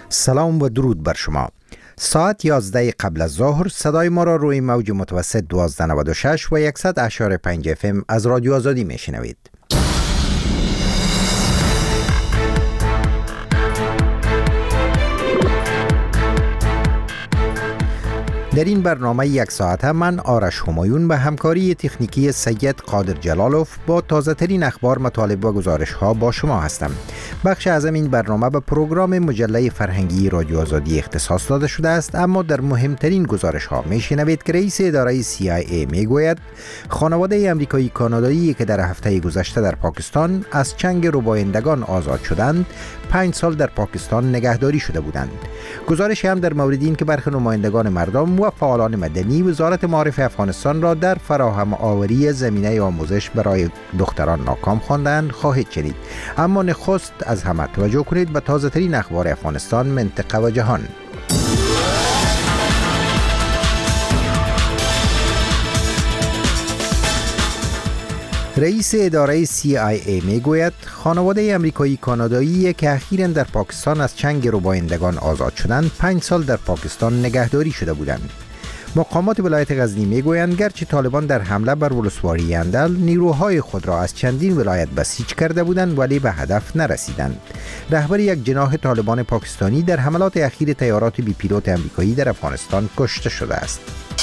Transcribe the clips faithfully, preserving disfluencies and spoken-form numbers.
سلام و درود بر شما. ساعت یازده قبل از ظهر صدای ما را روی موج متوسط دوازده نود و شش و صد و یک و پنج اف ام از رادیو آزادی میشنوید. در این برنامه یک ساعته من آرش همایون به همکاری تکنیکی سید قادر جلالوف با تازه ترین اخبار، مطالب و گزارش ها با شما هستم. بخش اعظم این برنامه به پروگرام مجله فرهنگی رادیو آزادی اختصاص داده شده است، اما در مهمترین گزارش ها میشنوید که رئیس اداره سی آی ای میگوید خانواده امریکایی کانادایی که در هفته گذشته در پاکستان از چنگ ربایندگان آزاد شدند پنج سال در پاکستان نگهداری شده بودند. گزارش هم در مورد این که برخی نمایندگان مردم و فعالان مدنی وزارت معارف افغانستان را در فراهم آوری زمینه آموزش برای دختران ناکام خواندند خواهید شنید. اما نخست از همه توجه کنید به تازه ترین اخبار افغانستان، منطقه و جهان. رئیس اداره سی آی ای میگوید خانواده امریکایی کانادایی که اخیراً در پاکستان از چنگ ربایندگان آزاد شدند پنج سال در پاکستان نگهداری شده بودند. مقامات ولایت غزنی میگویند گرچه طالبان در حمله بر ولسوالی اندل نیروهای خود را از چندین ولایت بسیج کرده بودند ولی به هدف نرسیدند. رهبر یک جناح طالبان پاکستانی در حملات اخیر طیارات بی پیلوت امریکایی در افغانستان کشته شده است.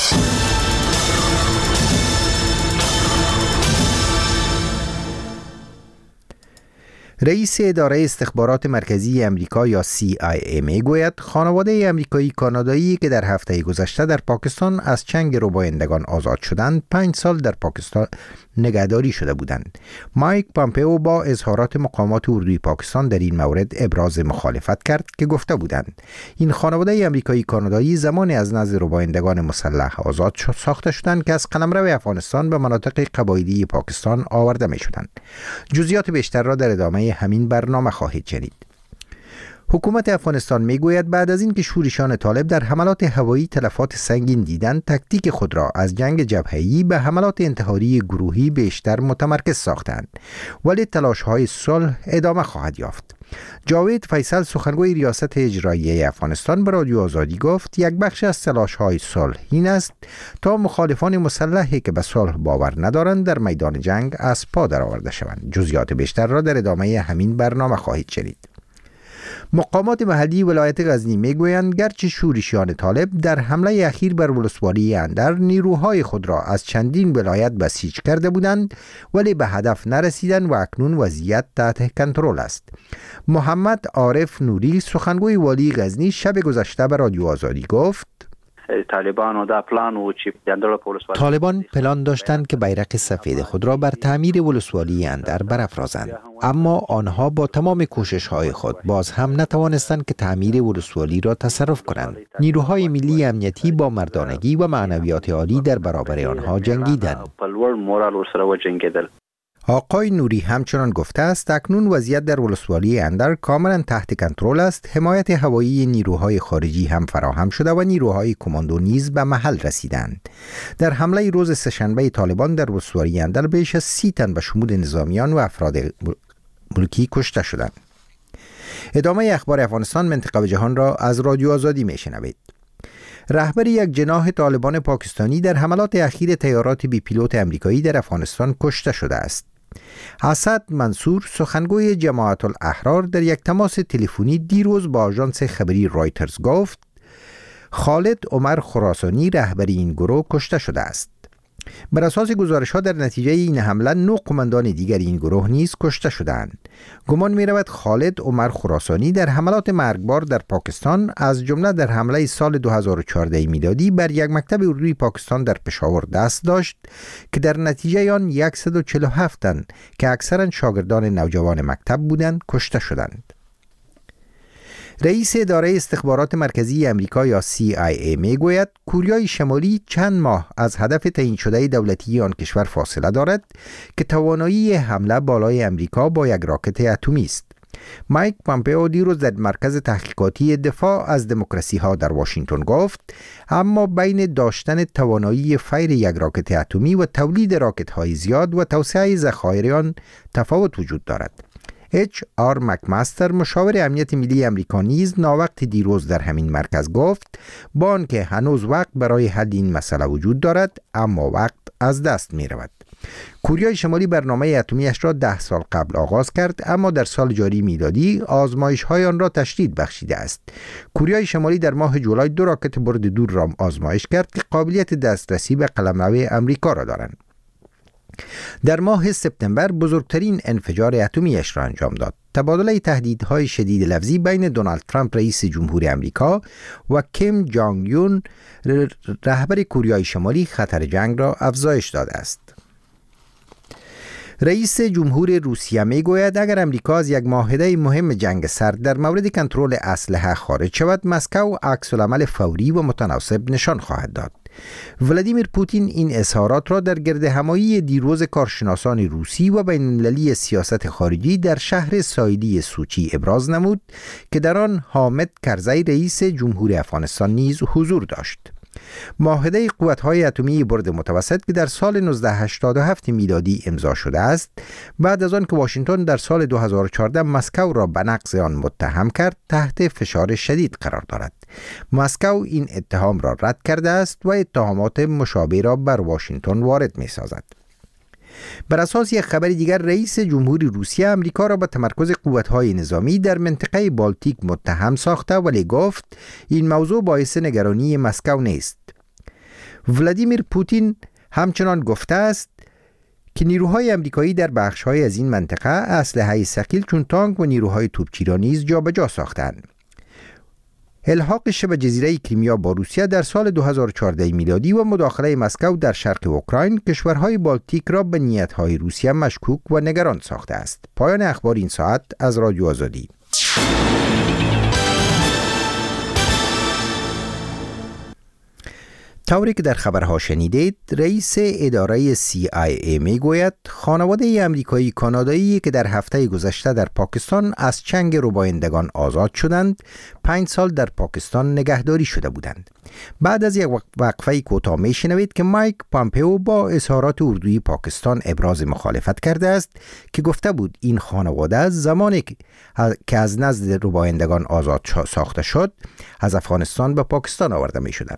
رئیس اداره استخبارات مرکزی امریکا یا سی آی ای میگوید خانواده امریکایی کانادایی که در هفته گذشته در پاکستان از چنگ ربایندگان آزاد شدند پنج سال در پاکستان نگهداری شده بودند. مایک پامپئو با اظهارات مقامات اردوی پاکستان در این مورد ابراز مخالفت کرد که گفته بودند این خانواده امریکایی کانادایی زمانی از نزد ربایندگان مسلح آزاد شد ساخته شدند که از قلمرو افغانستان به مناطق قبایلی پاکستان آورده می شدند. جزئیات بیشتر را در ادامه همین برنامه خواهید شنید. حکومت افغانستان میگوید بعد از اینکه شورشیان طالب در حملات هوایی تلفات سنگین دیدند تکتیک خود را از جنگ جبهه‌ای به حملات انتحاری گروهی بیشتر متمرکز ساختند، ولی تلاش‌های صلح ادامه خواهد یافت. جاوید فیصل سخنگوی ریاست اجرایی افغانستان به رادیو آزادی گفت یک بخش از تلاش‌های صلح این است تا مخالفان مسلحی که به صلح باور ندارند در میدان جنگ از پا درآورده شوند. جزئیات بیشتر را در ادامه همین برنامه خواهید شنید. مقامات محلی ولایت غزنی میگویند گرچه شورشیان طالب در حمله اخیر بر ولسوالی اندر نیروهای خود را از چندین ولایت بسیج کرده بودند ولی به هدف نرسیدند و اکنون وضعیت تحت کنترل است. محمد عارف نوری سخنگوی والی غزنی شب گذشته به رادیو آزادی گفت طالبان پلان داشتند که بیرق سفید خود را بر تعمیر ولسوالی اندر برافرازند، اما آنها با تمام کوشش‌های خود باز هم نتوانستند که تعمیر ولسوالی را تصرف کنند. نیروهای ملی امنیتی با مردانگی و معنویات عالی در برابر آنها جنگیدند. آقای نوری همچنان گفته است اکنون وضعیت در ولسوالی اندر کاملا تحت کنترل است. حمایت هوایی نیروهای خارجی هم فراهم شده و نیروهای کماندو نیز به محل رسیدند. در حمله روز سه‌شنبه طالبان در ولسوالی اندر بیش از سی تن به شمول نظامیان و افراد ملکی کشته شدند. ادامه اخبار افغانستان، منطقه و جهان را از رادیو آزادی میشنوید. رهبر یک جناح طالبان پاکستانی در حملات اخیر طیارات بی پیلوت امریکایی در افغانستان کشته شده است. اسد منصور سخنگوی جماعت الاحرار در یک تماس تلفنی دیروز با آژانس خبری رایترز گفت خالد عمر خراسانی رهبر این گروه کشته شده است. بر اساس گزارش‌ها در نتیجه این حمله نه قماندان دیگر این گروه نیز کشته شدند. گمان می‌رود خالد عمر خراسانی در حملات مرگبار در پاکستان از جمله در حمله سال دو هزار و چهارده میلادی بر یک مکتب اردوی پاکستان در پشاور دست داشت که در نتیجه آن صد و چهل و هفت تن که اکثرا شاگردان نوجوان مکتب بودند کشته شدند. رئیس اداره استخبارات مرکزی امریکا یا سی آی ای میگوید کوریای شمالی چند ماه از هدف تعیین شده دولتی آن کشور فاصله دارد که توانایی حمله بالای امریکا با یک راکت اتمی است. مایک پامپئو دیروز در مرکز تحقیقاتی دفاع از دموکراسی ها در واشنگتن گفت اما بین داشتن توانایی فیر یک راکت اتمی و تولید راکت های زیاد و توسعه ذخایر آن تفاوت وجود دارد. اچ آر مکمستر مشاور امنیت ملی امریکا نیز ناوقت دیروز در همین مرکز گفت با آنکه هنوز وقت برای حل این مسئله وجود دارد اما وقت از دست می رود. کوریای شمالی برنامه اتمیش را ده سال قبل آغاز کرد اما در سال جاری میلادی آزمایش‌های آن را تشدید بخشیده است. کوریای شمالی در ماه جولای دو راکت برد دور را آزمایش کرد که قابلیت دسترسی به قلمرو امریکا را دارند. در ماه سپتامبر بزرگترین انفجار اتمیش را انجام داد. تبادله تهدیدهای شدید لفظی بین دونالد ترامپ رئیس جمهور امریکا و کیم جانگ یون رهبر کوریای شمالی خطر جنگ را افزایش داده است. رئیس جمهور روسیه می گوید اگر امریکا از یک معاهده مهم جنگ سرد در مورد کنترل اسلحه خارج شود، مسکو عکس‌العمل فوری و متناسب نشان خواهد داد. ولادیمیر پوتین این اظهارات را در گردهمایی دیروز کارشناسان روسی و بین‌المللی سیاست خارجی در شهر ساحلی سوچی ابراز نمود که در آن حامد کرزی رئیس جمهور افغانستان نیز حضور داشت. معاهده قوت‌های اتمی برد متوسط که در سال نوزده هشتاد و هفت میلادی امضا شده است، بعد از آن که واشنگتن در سال دو هزار و چهارده مسکو را به نقض آن متهم کرد، تحت فشار شدید قرار دارد. مسکو این اتهام را رد کرده است و اتهامات مشابه را بر واشنگتن وارد می‌سازد. بر اساس یک خبر دیگر، رئیس جمهوری روسیه امریکا را به تمرکز قوت‌های نظامی در منطقه بالتیک متهم ساخته ولی گفت این موضوع باعث نگرانی مسکو نیست. ولادیمیر پوتین همچنان گفته است که نیروهای امریکایی در بخش‌های از این منطقه اسلحه ثقیل چون تانک و نیروهای توپچی را نیز جابجا ساختند. الحاق شبه جزیره کریمیا با روسیه در سال دو هزار و چهارده میلادی و مداخله مسکو در شرق اوکراین کشورهای بالتیک را به نیت‌های روسیه مشکوک و نگران ساخته است. پایان اخبار این ساعت از رادیو آزادی. طوری که در خبرها شنیدید، رئیس اداره سی آی ای می گوید خانواده امریکایی کانادایی که در هفته گذشته در پاکستان از چنگ ربایندگان آزاد شدند، پنج سال در پاکستان نگهداری شده بودند. بعد از یک وقفه کوتاه می شنوید که مایک پامپئو با اظهارات اردوی پاکستان ابراز مخالفت کرده است که گفته بود این خانواده زمانی که از نزد ربایندگان آزاد ساخته شد، از افغانستان به پاکستان آورده می شدند.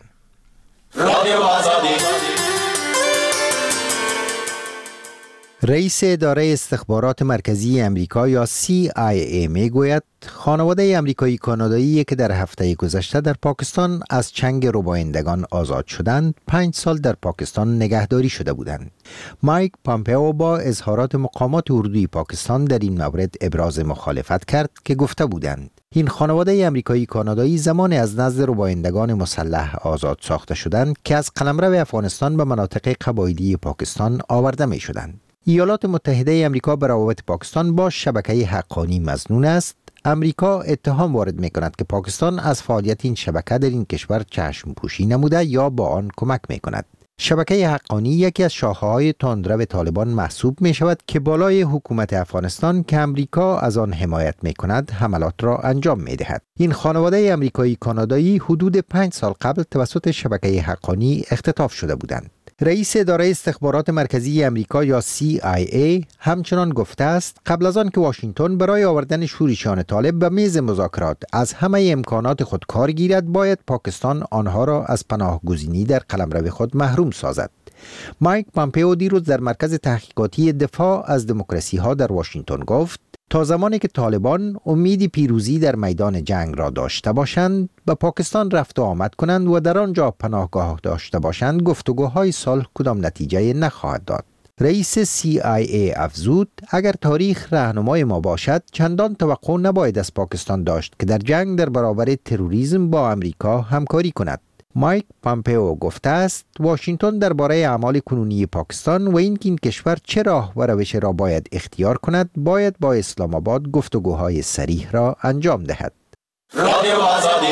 رئیس اداره استخبارات مرکزی امریکا یا سی آی ای می گوید خانواده امریکایی کانادایی که در هفته گذشته در پاکستان از چنگ ربایندگان آزاد شدند، پنج سال در پاکستان نگهداری شده بودند. مایک پامپئو با اظهارات مقامات اردوی پاکستان در این مورد ابراز مخالفت کرد که گفته بودند این خانواده امریکایی کانادایی زمان از نزد ربایندگان مسلح آزاد ساخته شدند که از قلمرو افغانستان به مناطق قبایلی پاکستان آورده می شدند. ایالات متحده امریکا به روابط پاکستان با شبکه حقانی مظنون است. امریکا اتهام وارد می کند که پاکستان از فعالیت این شبکه در این کشور چشم پوشی نموده یا با آن کمک می کند. شبکه حقانی یکی از شاخه‌های تندرو طالبان محسوب می شود که بالای حکومت افغانستان که امریکا از آن حمایت می کند حملات را انجام می دهد. این خانواده امریکایی کانادایی حدود پنج سال قبل توسط شبکه حقانی اختطاف شده بودند. رئیس اداره استخبارات مرکزی امریکا یا سی آی ای همچنان گفته است قبل از آن که واشنگتن برای آوردن شورشیان طالب به میز مذاکرات از همه امکانات خود کار گیرد، باید پاکستان آنها را از پناهگزینی در قلمرو خود محروم سازد. مایک پامپئو دیروز در مرکز تحقیقاتی دفاع از دموکراسی ها در واشنگتن گفت تا زمانی که طالبان امید پیروزی در میدان جنگ را داشته باشند، به پاکستان رفت و آمد کنند و در آنجا پناهگاه داشته باشند، گفتگوهای صلح کدام نتیجه نخواهد داد. رئیس سی آی ای افزود اگر تاریخ راهنمای ما باشد، چندان توقع نباید از پاکستان داشت که در جنگ در برابر تروریسم با امریکا همکاری کند. مایک پامپئو گفته است واشنگتن درباره اعمال کنونی پاکستان و اینکه این کشور چه راه و روش را باید اختیار کند، باید با اسلام آباد گفتگوهای صریح را انجام دهد. رادیو آزادی.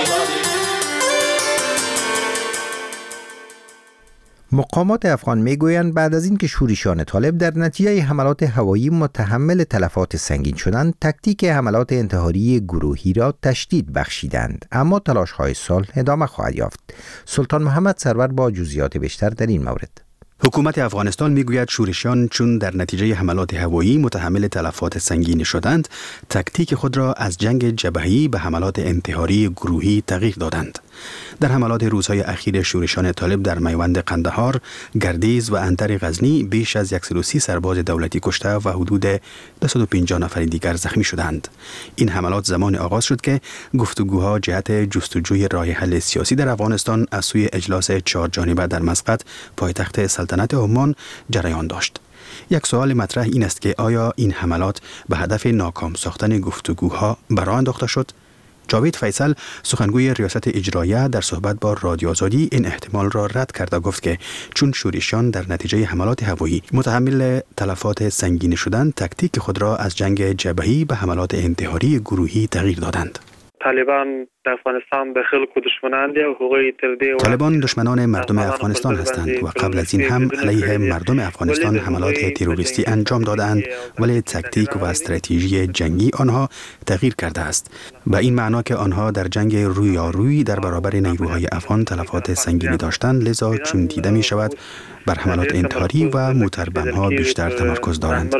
مقامات افغان میگویند بعد از اینکه شورشیان طالب در نتیجه حملات هوایی متحمل تلفات سنگین شدند، تکتیک حملات انتحاری گروهی را تشدید بخشیدند، اما تلاش‌های صلح ادامه خواهد یافت. سلطان محمد سرور با جزئیات بیشتر در این مورد. حکومت افغانستان میگوید شورشیان چون در نتیجه حملات هوایی متحمل تلفات سنگین شدند، تکتیک خود را از جنگ جبهه‌ای به حملات انتحاری گروهی تغییر دادند. در حملات روزهای اخیر شورشیان طالب در میوند قندهار، گردیز و انتر غزنی بیش از صد و سی سرباز دولتی کشته و حدود دویست و پنجاه نفر دیگر زخمی شدند. این حملات زمان آغاز شد که گفتگوها جهت جستجوی راه حل سیاسی در افغانستان از سوی اجلاس چهار جانبه در مسقط پایتخت سلطنت عمان جریان داشت. یک سوال مطرح این است که آیا این حملات به هدف ناکام ساختن گفتگوها برآ انداخته شد؟ جاوید فیصل سخنگوی ریاست اجراییه در صحبت با رادیو آزادی این احتمال را رد کرده گفت که چون شورشیان در نتیجه حملات هوایی متحمل تلفات سنگین شدند، تکتیک خود را از جنگ جبهه‌ای به حملات انتحاری گروهی تغییر دادند. طالبان در افغانستان به خلق و دشمناند و حقوقی ترده طالبان دشمنان مردم افغانستان هستند و قبل از این هم علیه مردم افغانستان حملات تروریستی انجام دادند، ولی تکتیک و استراتژی جنگی آنها تغییر کرده است. به این معنا که آنها در جنگ رویارویی در برابر نیروهای افغان تلفات سنگینی داشتند، لذا چون دیده می شود بر حملات انتحاری و موتربم‌ها بیشتر تمرکز دارند.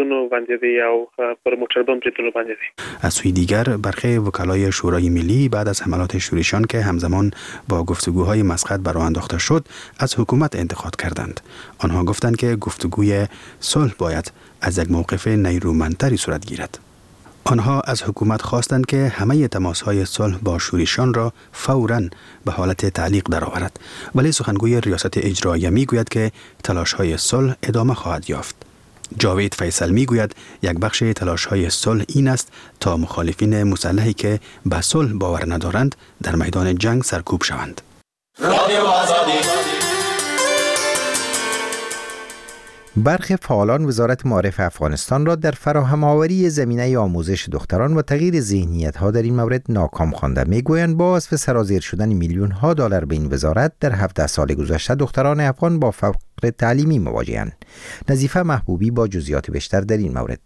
از سوی دیگر برخی وکلای شورای ملی بعد از حملات شورشیان که همزمان با گفتگوهای مسقط برآ انداخته شد از حکومت انتقاد کردند. آنها گفتند که گفتگوی صلح باید از یک موقف نیرومندتری صورت گیرد. آنها از حکومت خواستند که همه تماس‌های صلح با شورشیان را فوراً به حالت تعلیق درآورد، ولی سخنگوی ریاست اجراییه میگوید که تلاش‌های صلح ادامه خواهد یافت. جاوید فیصل میگوید یک بخش تلاش‌های صلح این است تا مخالفین مسلحی که به صلح باور ندارند در میدان جنگ سرکوب شوند. برخی فعالان وزارت معارف افغانستان را در فراهم آوری زمینه آموزش دختران و تغییر ذهنیت‌ها در این مورد ناکام خوانده. میگویند با وصف سرازیر شدن میلیون ها دلار به این وزارت در هفده سال گذشته دختران افغان با فقر تعلیمی مواجهند. نظیفه محبوبی با جزئیات بیشتر در این مورد.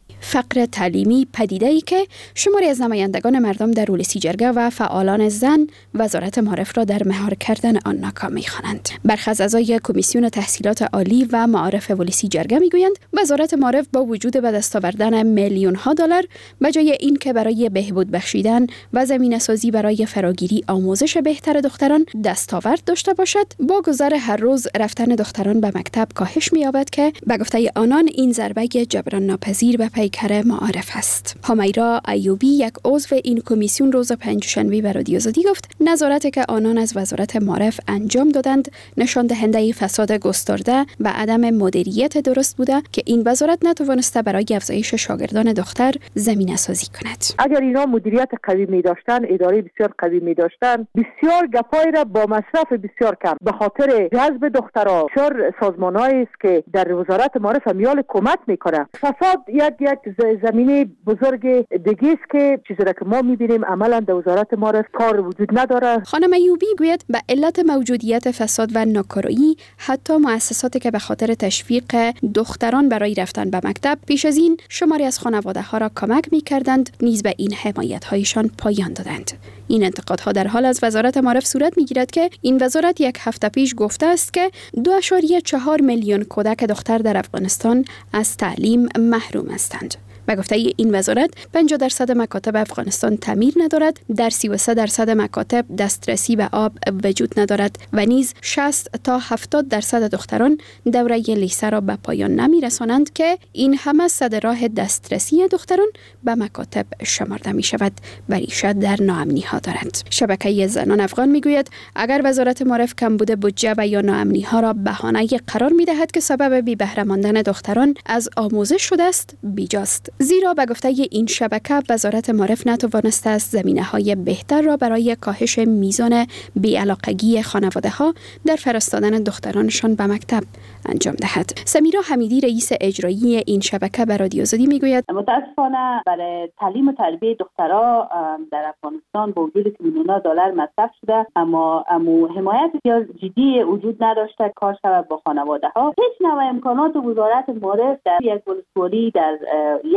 فقر تعلیمی پدیده‌ای که شماری از نمایندگان مردم در ولسی جرگه و فعالان زن وزارت معارف را در مهار کردن آن ناکام می‌خوانند. برخی از اعضای کمیسیون تحصیلات عالی و معارف ولسی جرگه میگویند وزارت معارف با وجود به دست آوردن میلیون ها دلار به جای این که برای بهبود بخشیدن و زمینه‌سازی برای فراگیری آموزش بهتر دختران دستاورد داشته باشد، با گذر هر روز رفتن دختران به مکتب کاهش می‌یابد که به گفته آنان این ضربه جبران ناپذیر به پیکر معارف است. همیرا ایوبی یک عضو این کمیسیون روز پنجشنبه به رادیو آزادی گفت نظارتی که آنان از وزارت معارف انجام دادند نشان دهنده فساد گسترده و عدم مدیریت درست بوده که این وزارت نتوانسته برای افزایش شاگردان دختر زمینه سازی کند. اگر اینا مدیریت قوی می داشتن، اداره بسیار قوی می داشتن، بسیار گپای را با مصرف بسیار کم به خاطر جذب دخترها بسیار سازمانایی است که در وزارت معارف میال کمک میکنه. فساد یک یک زمینه بزرگ دیگه است که چیزی را که ما میبینیم عملا در وزارت معارف کار وجود نداره. خانم ایوبی گوید به علت موجودیت فساد و ناکارایی حتی مؤسساتی که به خاطر تشویق دختران برای رفتن به مکتب پیش از این شماری از خانواده ها را کمک میکردند نیز به این حمایت هایشان پایان دادند. این انتقادها در حال از وزارت معارف صورت میگیرد که این وزارت یک هفته پیش گفته است که دو ممیز چهار میلیون کودک دختر در افغانستان از تعلیم محروم هستند. به گفته این وزارت پنجاه درصد مکاتب افغانستان تعمیر ندارد، در سی و سه درصد مکاتب دسترسی به آب وجود ندارد و نیز شصت تا هفتاد درصد دختران دوره لیسه را به پایان نمی رسانند که این همه صد راه دسترسی دختران به مکاتب شمارده می شود و ریشه در ناامنی ها دارد. شبکه زنان افغان می گوید اگر وزارت معارف کمبود بودجه و یا ناامنی ها را بهانه قرار می دهد که سبب بی بهره ماندن دختران از آموزش شده است، بیجاست. زیرا به گفته این شبکه وزارت معارف نتوانسته است زمینه‌های بهتر را برای کاهش میزان بی‌علاقگی خانواده‌ها در فرستادن دخترانشان به مکتب انجام دهد. سمیرا حمیدی رئیس اجرایی این شبکه به رادیو آزادی میگوید متاسفانه برای تعلیم و تربیت دخترها در افغانستان با وجود که میلیون‌ها دلار مصرف شده اما امو حمایت بسیار جدی وجود نداشته کار شود با خانواده‌ها. هیچ نوع امکانات وزارت معارف در یک ولسوالی در یک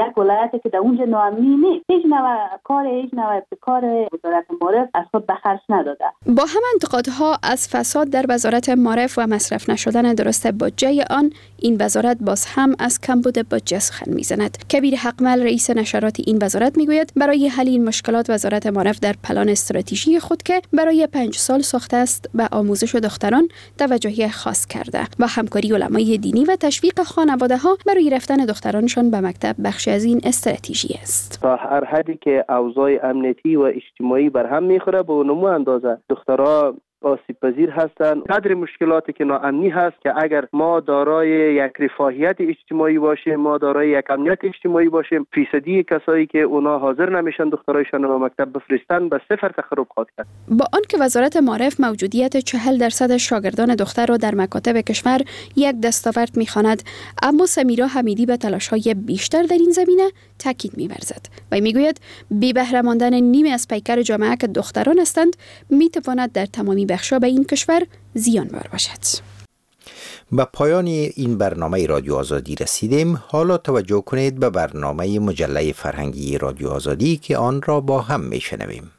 یک ولایتی که در اونجا ناامنی نیست، هیچ نوع کار هیچ نوع ابتکار وزارت معارف از خود به خرج نداده. با هم انتقادها از فساد در وزارت معارف و مصرف نشدن درست بودجه آن، این وزارت باز هم از کمبود بودجه سخن میزند. کبیر حقمل رئیس نشرات این وزارت میگوید برای حل این مشکلات وزارت معارف در پلان استراتژی خود که برای پنج سال ساخته است به آموزش دختران توجهی خاص کرده و همکاری علمای دینی و تشویق خانواده ها برای رفتن دخترانشان به مکتب بخشی از این استراتژی است. تا هر حدی که اوضاع امنیتی و اجتماعی بر هم میخوره به نمو اندازه دخترها آسیب پذیر هستند. قدر مشکلاتی که ناامنی هست که اگر ما دارای یک رفاهیت اجتماعی باشیم، ما دارای یک امنیت اجتماعی باشیم، فیصدی کسایی که اونا حاضر نمیشن دخترایشان رو به مکتب بفرستن به صفر تخرب خواهد کرد. با آنکه وزارت معارف موجودیت چهل درصد شاگردان دختر را در مکاتب کشور یک دستاورد می‌خواند، اما سمیرا حمیدی به تلاش‌های بیشتر در این زمینه تاکید می‌ورزد و میگوید بی بهره ماندن نیمی از پیکر جامعه که دختران هستند می‌تواند در تمامی بخشا به این کشور زیانبار باشد. به پایان این برنامه رادیو آزادی رسیدیم. حالا توجه کنید به برنامه مجله فرهنگی رادیو آزادی که آن را با هم میشنویم.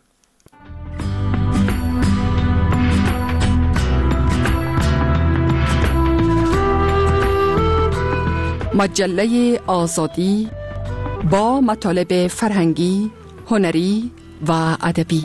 مجله آزادی با مطالب فرهنگی، هنری و ادبی.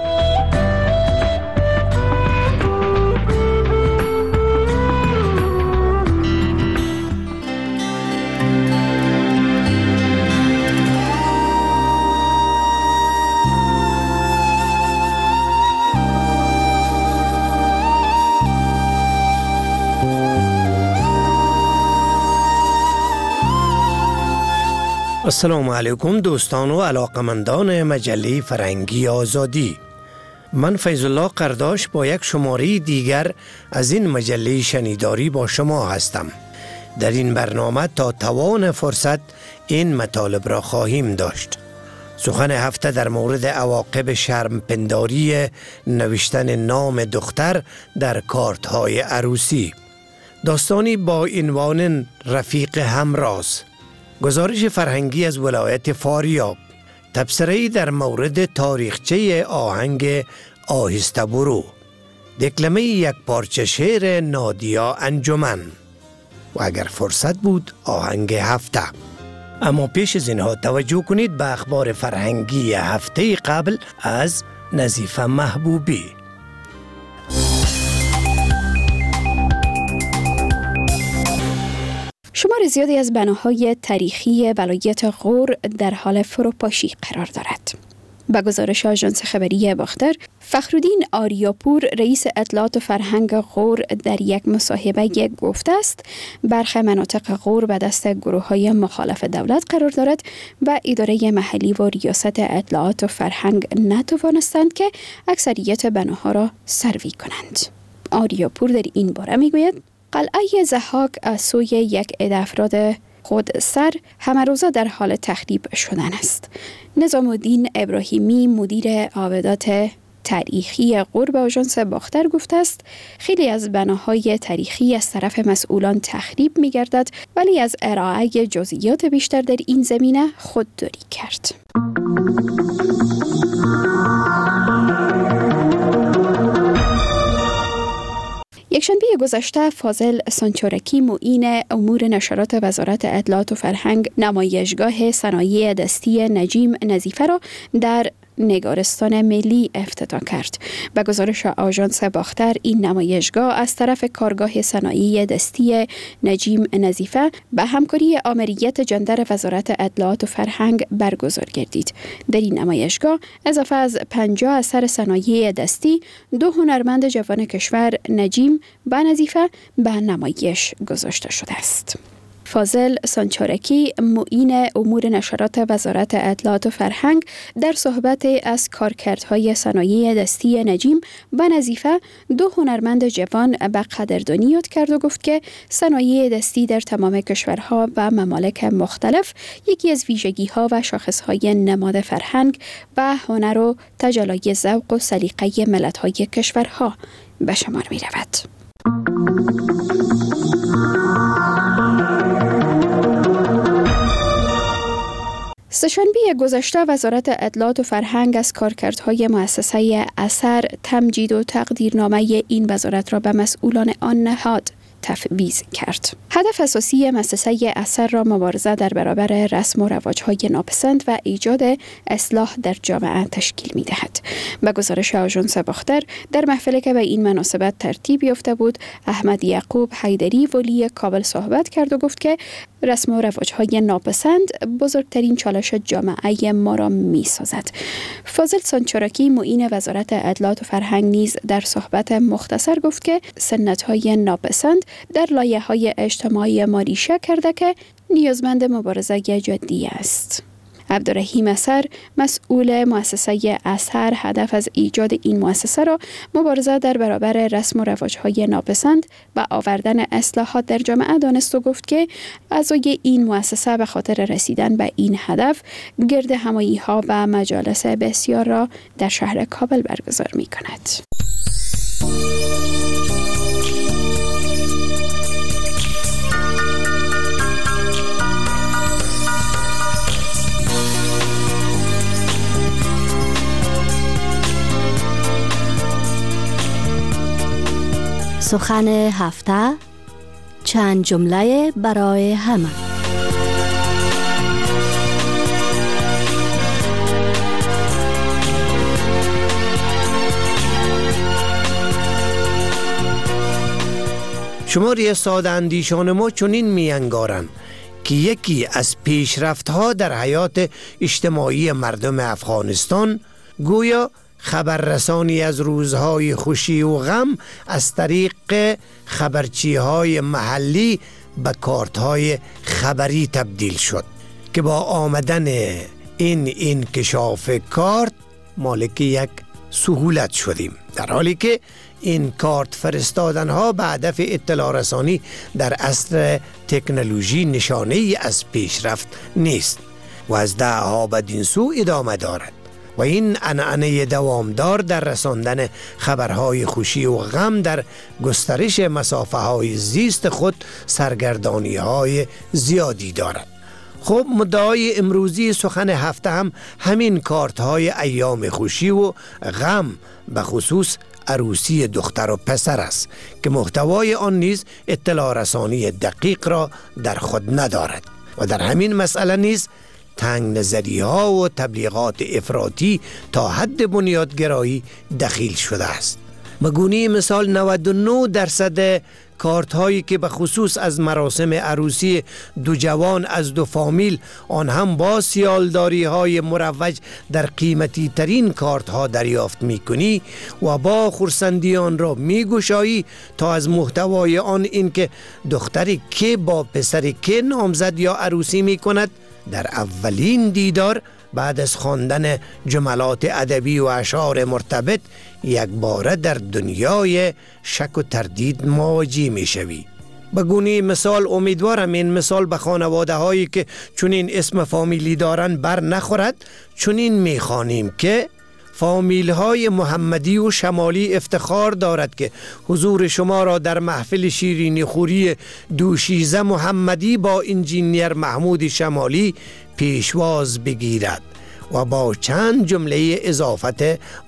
السلام علیکم دوستان و علاقمندان مجله فرهنگی آزادی. من فیض الله قرداش با یک شماره دیگر از این مجله شنیداری با شما هستم. در این برنامه تا توان فرصت این مطالب را خواهیم داشت. سخن هفته در مورد عواقب شرمپنداری نوشتن نام دختر در کارت های عروسی. داستانی با عنوان رفیق همراز. گزارش فرهنگی از ولایت فاریاب. تبصره‌ای در مورد تاریخچه آهنگ آهسته برو. دکلمه یک پارچه شعر نادیا انجمن. و اگر فرصت بود آهنگ هفته. اما پیش از اینها توجه کنید به اخبار فرهنگی هفته قبل از نظیفه محبوبی. شمار زیادی از بناهای تاریخی ولایت غور در حال فروپاشی قرار دارد. با گزارش آژانس خبری باختر، فخرالدین آریاپور رئیس اطلاعات و فرهنگ غور در یک مصاحبه گفته است برخی مناطق غور به دست گروه‌های مخالف دولت قرار دارد و اداره محلی و ریاست اطلاعات و فرهنگ نتوانستند که اکثریت بناها را سروی کنند. آریاپور در این باره میگوید قلعه ضحاک از سوی یک عده افراد خود سر همه روزه در حال تخریب شدن است. نظام الدین ابراهیمی مدیر عابدات تاریخی غور به آژانس باختر گفته است خیلی از بناهای تاریخی از طرف مسئولان تخریب می گردد ولی از ارائه جزئیات بیشتر در این زمینه خودداری کرد. یکشنبه گذشته فاضل سانچارکی معین امور نشرات وزارت اطلاعات و فرهنگ نمایشگاه صنایع دستی نجیم نظیفه را در نگارستان ملی افتتاح کرد. به گزارش آژانس باختر این نمایشگاه از طرف کارگاه صنایع دستی نجیم نظیفه به همکاری آمریت جندر وزارت اطلاعات و فرهنگ برگزار گردید. در این نمایشگاه اضافه از پنجاه اثر صنایع دستی دو هنرمند جوان کشور نجیم و نظیفه به نمایش گذاشته شده است. فاضل سانچارکی معین امور نشرات وزارت اطلاعات و فرهنگ در صحبت از کارکردهای صنایع دستی نجیم و نظیفه دو هنرمند جوان به قدردانی یاد کرد و گفت که صنایع دستی در تمام کشورها و ممالک مختلف یکی از ویژگی‌ها و شاخصهای نماد فرهنگ و هنر و تجلی ذوق و سلیقه ملت‌های کشورها به شمار می‌رود. سه‌شنبه گذشته وزارت اطلاعات و فرهنگ از کارکردهای مؤسسه اثر تمجید و تقدیرنامه این وزارت را به مسئولان آن نهاد تفویض کرد. هدف اساسی مؤسسه اثر را مبارزه در برابر رسم و رواج‌های ناپسند و ایجاد اصلاح در جامعه تشکیل می‌دهد. به گزارش آژانس باختر، در محفلی که به این مناسبت ترتیب یافته بود، احمد یعقوب حیدری ولی کابل صحبت کرد و گفت که رسم و رواج‌های ناپسند بزرگترین چالش جامعه ما را می‌سازد. فاضل سانچاراکی معین وزارت اطلاعات و فرهنگ نیز در صحبت مختصر گفت که سنت‌های ناپسند در لایه‌های اجتماعی ما ریشه کرده که نیازمند مبارزه جدی است. عبدالرحیم اثر، مسئول مؤسسه اثر، هدف از ایجاد این مؤسسه را مبارزه در برابر رسم و رواج‌های ناپسند و آوردن اصلاحات در جامعه دانست و گفت که اعضای این مؤسسه به خاطر رسیدن به این هدف گرد همایی‌ها و مجالس بسیار را در شهر کابل برگزار می‌کند. سخن هفته، چند جمله برای همه. شماری ساده اندیشان ما چنین می انگارند که یکی از پیشرفت‌ها در حیات اجتماعی مردم افغانستان گویا خبررسانی از روزهای خوشی و غم از طریق خبرچی‌های محلی به کارت‌های خبری تبدیل شد که با آمدن این انکشاف کارت مالک یک سهولت شدیم، در حالی که این کارت فرستادن ها به هدف اطلاع رسانی در عصر تکنولوژی نشانه ای از پیشرفت نیست و از دهها بدین سو ادامه دارد و این عنعنه دوامدار در رساندن خبرهای خوشی و غم در گسترش مسافه های زیست خود سرگردانی های زیادی دارد. خب مدعای امروزی سخن هفته هم همین کارت های ایام خوشی و غم به خصوص عروسی دختر و پسر است که محتوای آن نیز اطلاع رسانی دقیق را در خود ندارد و در همین مسئله نیز تنگ نظری ها و تبلیغات افراطی تا حد بنیادگرایی دخیل شده است. بگونه مثال نود و نه درصد کارت هایی که به خصوص از مراسم عروسی دو جوان از دو فامیل، آن هم با سیالداری های مروج در قیمتی ترین کارت ها دریافت می کنی و با خرسندی آن را می گشایی تا از محتوای آن این که دختری که با پسر که نامزد یا عروسی می کند در اولین دیدار بعد از خواندن جملات ادبی و اشعار مرتبط یک باره در دنیای شک و تردید مواجه می شوی. بگونه مثال امیدوارم این مثال به خانواده هایی که چنین اسم فامیلی دارن بر نخورد. چنین می خوانیم که فامیل های محمدی و شمالی افتخار دارد که حضور شما را در محفل شیرینی خوری دوشیزه محمدی با انجینیر محمود شمالی پیشواز بگیرد و با چند جمله اضافت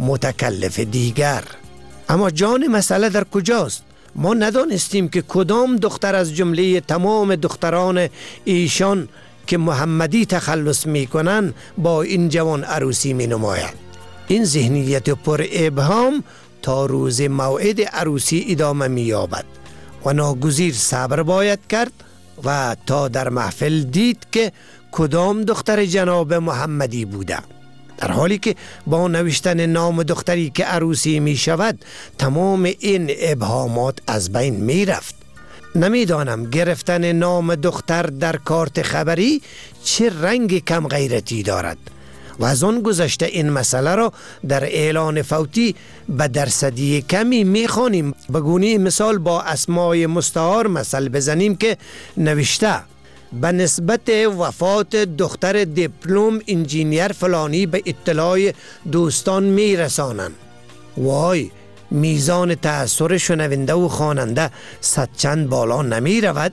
متکلف دیگر. اما جان مسئله در کجاست؟ ما ندانستیم که کدام دختر از جمله تمام دختران ایشان که محمدی تخلص می کنند با این جوان عروسی می نماید. این ذهنیت پر ابهام تا روز موعد عروسی ادامه می یابد و ناگزیر صبر باید کرد و تا در محفل دید که کدام دختر جناب محمدی بوده، در حالی که با نوشتن نام دختری که عروسی می شود تمام این ابهامات از بین می رفت. نمیدانم گرفتن نام دختر در کارت خبری چه رنگ کم غیرتی دارد و از آن گذشته این مسئله را در اعلان فوتی به درصدی کمی میخوانیم. بگونه مثال با اسمای مستعار مثل بزنیم که نوشته به نسبت وفات دختر دیپلم انجینیر فلانی به اطلاع دوستان میرسانند. وای، میزان تأثیر شنونده و خواننده صد چند بالا نمی رود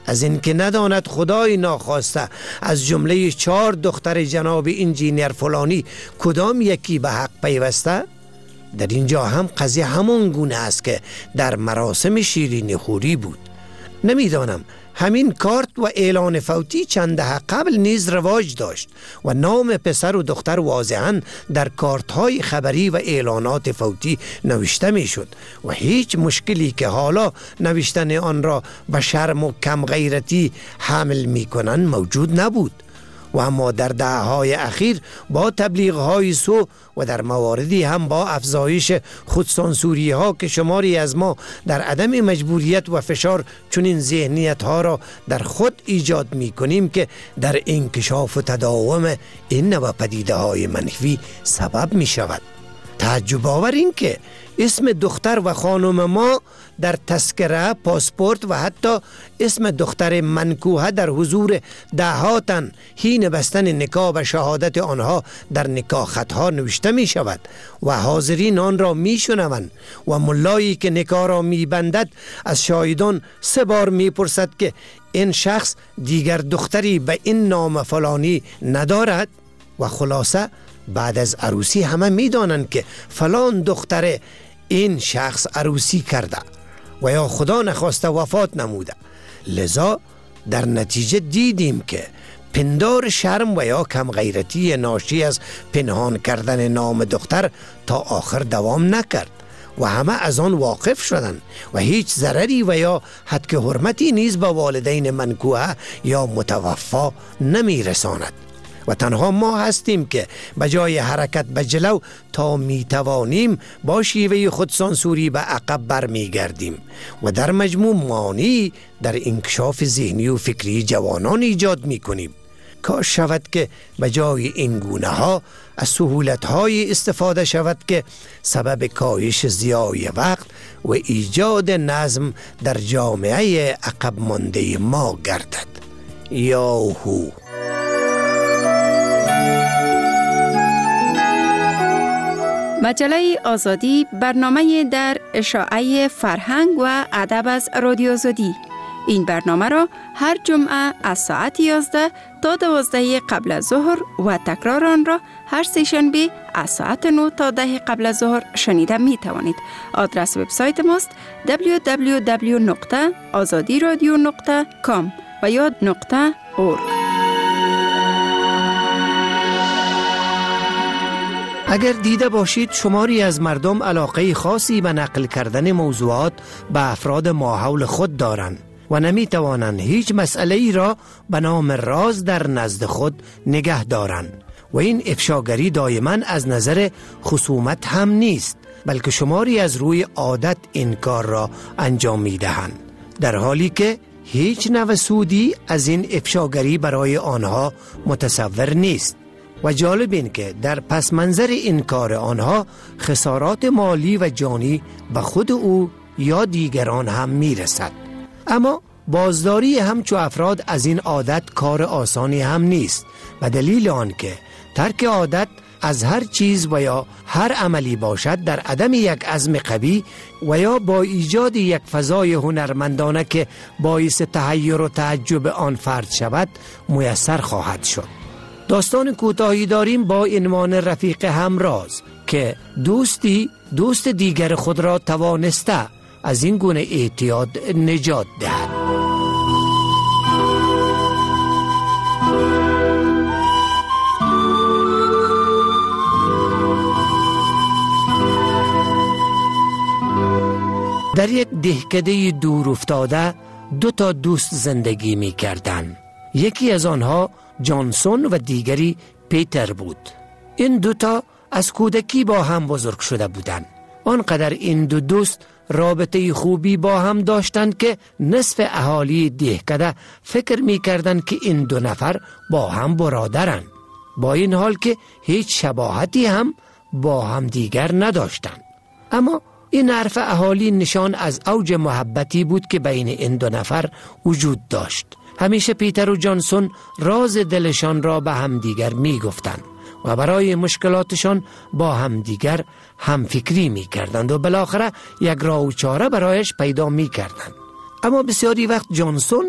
از اینکه نداند خدای ناخواسته از جمله چهار دختر جناب انجینیر فلانی کدام یکی به حق پیوسته؟ در اینجا هم قضیه همون گونه است که در مراسم شیرینی خوری بود. نمیدانم همین کارت و اعلان فوتی چند دهه قبل نیز رواج داشت و نام پسر و دختر واضحاً در کارت های خبری و اعلانات فوتی نوشته می شد و هیچ مشکلی که حالا نوشتن آن را به شرم و کم غیرتی حمل می کنند موجود نبود. و اما در دهه‌های اخیر با تبلیغ‌های سو و در مواردی هم با افزایش خودسانسوری ها که شماری از ما در عدم مجبوریت و فشار چنین ذهنیت ها را در خود ایجاد می کنیم که در انکشاف و تداوم این نوع پدیده های منفی سبب می شود. تعجب آور این که اسم دختر و خانم ما در تذکره، پاسپورت و حتی اسم دختر منکوحه در حضور دهاتن حین بستن نکاح و شهادت آنها در نکاح خطها نوشته می شود و حاضرین آن را می شنوند و ملایی که نکاح را می بندد از شاهدان سه بار می پرسد که این شخص دیگر دختری به این نام فلانی ندارد و خلاصه بعد از عروسی همه می دانند که فلان دختر این شخص عروسی کرده و یا خدا نخواسته وفات نموده. لذا در نتیجه دیدیم که پندار شرم و یا کم غیرتی ناشی از پنهان کردن نام دختر تا آخر دوام نکرد و همه از آن واقف شدند و هیچ ضرری و یا حد حرمتی نیز به والدین منکوحه یا متوفا نمی رساند و تنها ما هستیم که به جای حرکت به جلو تا می توانیم با شیوه خودسانسوری به عقب برمی گردیم و در مجموع مانی در انکشاف ذهنی و فکری جوانان ایجاد می کنیم. کاش شود که به جای این گونه ها از سهولت های استفاده شود که سبب کاهش ضیاع وقت و ایجاد نظم در جامعه عقب مانده ما گردد. یاهو. مجله آزادی برنامه در اشاعه فرهنگ و ادب از رادیو آزادی. این برنامه را هر جمعه از ساعت یازده تا دوازده قبل از ظهر و تکرار آن را هر سه شنبه از ساعت نه تا ده قبل از ظهر شنیده می توانید. آدرس وبسایت ماست دبلیو دبلیو دبلیو نقطه آزادی رادیو نقطه کام و یا نقطه اورگ. اگر دیده باشید شماری از مردم علاقه خاصی به نقل کردن موضوعات به افراد ماحول خود دارند و نمی توانند هیچ مسئله ای را به نام راز در نزد خود نگه دارند و این افشاگری دائما از نظر خصومت هم نیست بلکه شماری از روی عادت این کار را انجام می دهند در حالی که هیچ نوع سودی از این افشاگری برای آنها متصور نیست. و جالب این که در پس منظر این کار آنها خسارات مالی و جانی به خود او یا دیگران هم میرسد. اما بازداری همچو افراد از این عادت کار آسانی هم نیست به دلیل آن که ترک عادت از هر چیز و یا هر عملی باشد در عدم یک عزم قوی و یا با ایجاد یک فضای هنرمندانه که باعث تحیر و تعجب آن فرد شود میسر خواهد شد. داستان کوتاهی داریم با عنوان رفیق همراز که دوستی دوست دیگر خود را توانسته از این گونه اعتیاد نجات دهد. در یک دهکده دور افتاده دو تا دوست زندگی می کردند. یکی از آنها جانسون و دیگری پیتر بود. این دوتا از کودکی با هم بزرگ شده بودند. آنقدر این دو دوست رابطه خوبی با هم داشتند که نصف اهالی دهکده فکر می کردند که این دو نفر با هم برادرند، با این حال که هیچ شباهتی هم با هم دیگر نداشتند. اما این حرف اهالی نشان از اوج محبتی بود که بین این دو نفر وجود داشت. همیشه پیتر و جانسون راز دلشان را به همدیگر می گفتند و برای مشکلاتشان با همدیگر هم فکری می کردند و بالاخره یک راه و چاره برایش پیدا می کردند. اما بسیاری وقت جانسون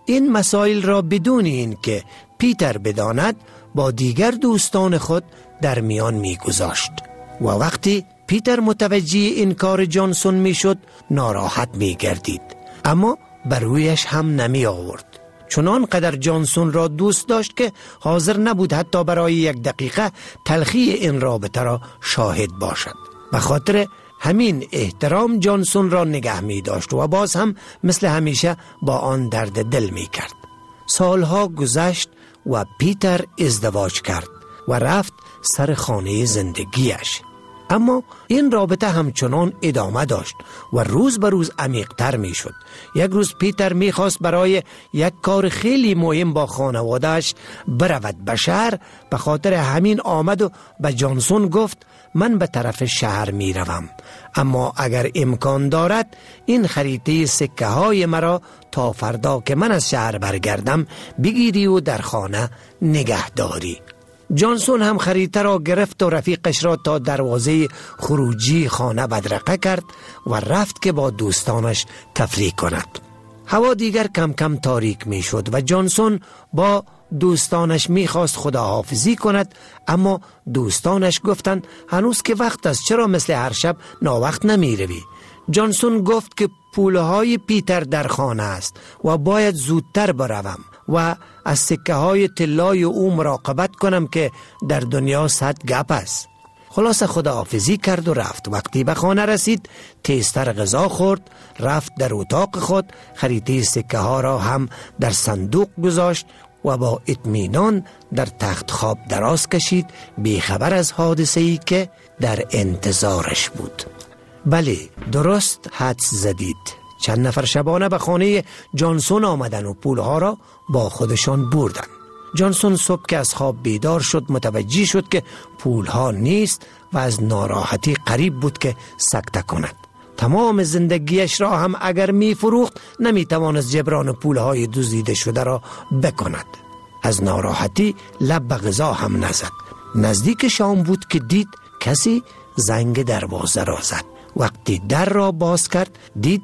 این مسائل را بدون این که پیتر بداند با دیگر دوستان خود در میان می گذاشت و وقتی پیتر متوجه این کار جانسون می شد ناراحت می گردید، اما بر رویش هم نمی آورد. چنان قدر جانسون را دوست داشت که حاضر نبود حتی برای یک دقیقه تلخی این رابطه را شاهد باشد. به خاطر همین احترام جانسون را نگه می داشت و باز هم مثل همیشه با آن درد دل می کرد. سالها گذشت و پیتر ازدواج کرد و رفت سر خانه زندگیش. اما این رابطه همچنان ادامه داشت و روز به روز عمیق‌تر می شد. یک روز پیتر می خواست برای یک کار خیلی مهم با خانوادهش برود به شهر. به خاطر همین آمد و به جانسون گفت من به طرف شهر می روم، اما اگر امکان دارد این خریطه سکه های مرا تا فردا که من از شهر برگردم بگیری و در خانه نگه داری. جانسون هم خریطه را گرفت و رفیقش را تا دروازه خروجی خانه بدرقه کرد و رفت که با دوستانش تفریح کند. هوا دیگر کم کم تاریک می شد و جانسون با دوستانش می خواست خداحافظی کند، اما دوستانش گفتند هنوز که وقت است، چرا مثل هر شب ناوقت نمی روی؟ جانسون گفت که پولهای پیتر در خانه است و باید زودتر بروم و از سکه های طلای او مراقبت کنم که در دنیا صد گپ است. خلاصه خداحافظی کرد و رفت. وقتی به خانه رسید تیزتر غذا خورد، رفت در اتاق خود، خریطه سکه ها را هم در صندوق گذاشت و با اطمینان در تخت خواب دراز کشید، بیخبر از حادثه‌ای که در انتظارش بود. بله، درست حدس زدید. چند نفر شبانه به خانه جانسون آمدن و پولها را با خودشان بردن. جانسون صبح که از خواب بیدار شد متوجه شد که پولها نیست و از ناراحتی قریب بود که سکته کند. تمام زندگیش را هم اگر می فروخت نمی توانست جبران پولهای دزدیده شده را بکند. از ناراحتی لب به غذا هم نزد. نزدیک شام بود که دید کسی زنگ دروازه را زد. وقتی در را باز کرد دید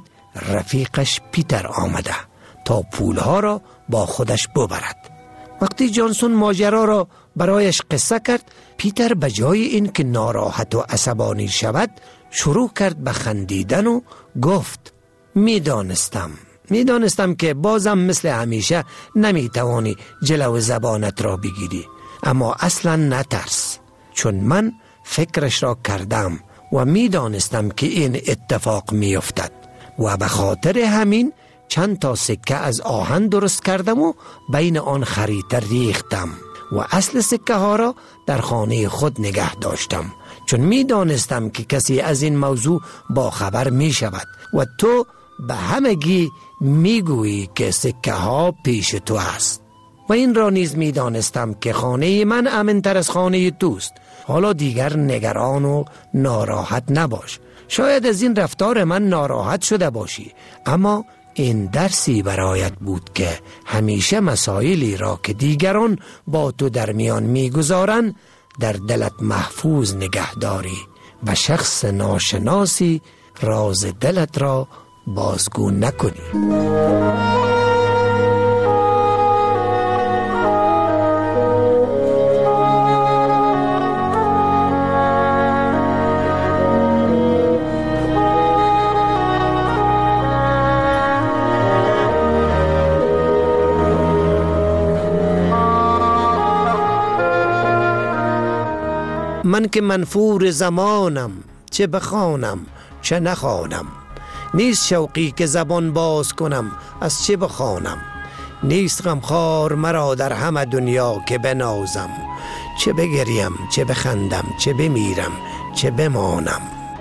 رفیقش پیتر آمده تا پولها را با خودش ببرد. وقتی جانسون ماجرا را برایش قصه کرد، پیتر به جای این که ناراحت و عصبانی شود شروع کرد به خندیدن و گفت میدانستم میدانستم که بازم مثل همیشه نمیتوانی جلو زبانت را بگیری، اما اصلا نترس، چون من فکرش را کردم و میدانستم که این اتفاق میافتد و به خاطر همین چند تا سکه از آهن درست کردم و بین آن خریطه ریختم و اصل سکه ها را در خانه خود نگه داشتم، چون می دانستم که کسی از این موضوع با خبر می شود و تو به همگی می گویی که سکه ها پیش تو است. و این را نیز می دانستم که خانه من امن‌تر از خانه توست. حالا دیگر نگران و ناراحت نباش. شاید از این رفتار من ناراحت شده باشی، اما این درسی برایت بود که همیشه مسائلی را که دیگران با تو در میان میگذارن در دلت محفوظ نگه داری و شخص ناشناسی راز دلت را بازگو نکنی. من که منفور زمانم، چه بخوانم چه نخوانم، نیست شوقی که زبان باز کنم از چه بخوانم. نیست غمخوار مرا در همه دنیا که بنازم، چه بگریم چه بخندم چه بمیرم چه بمانم.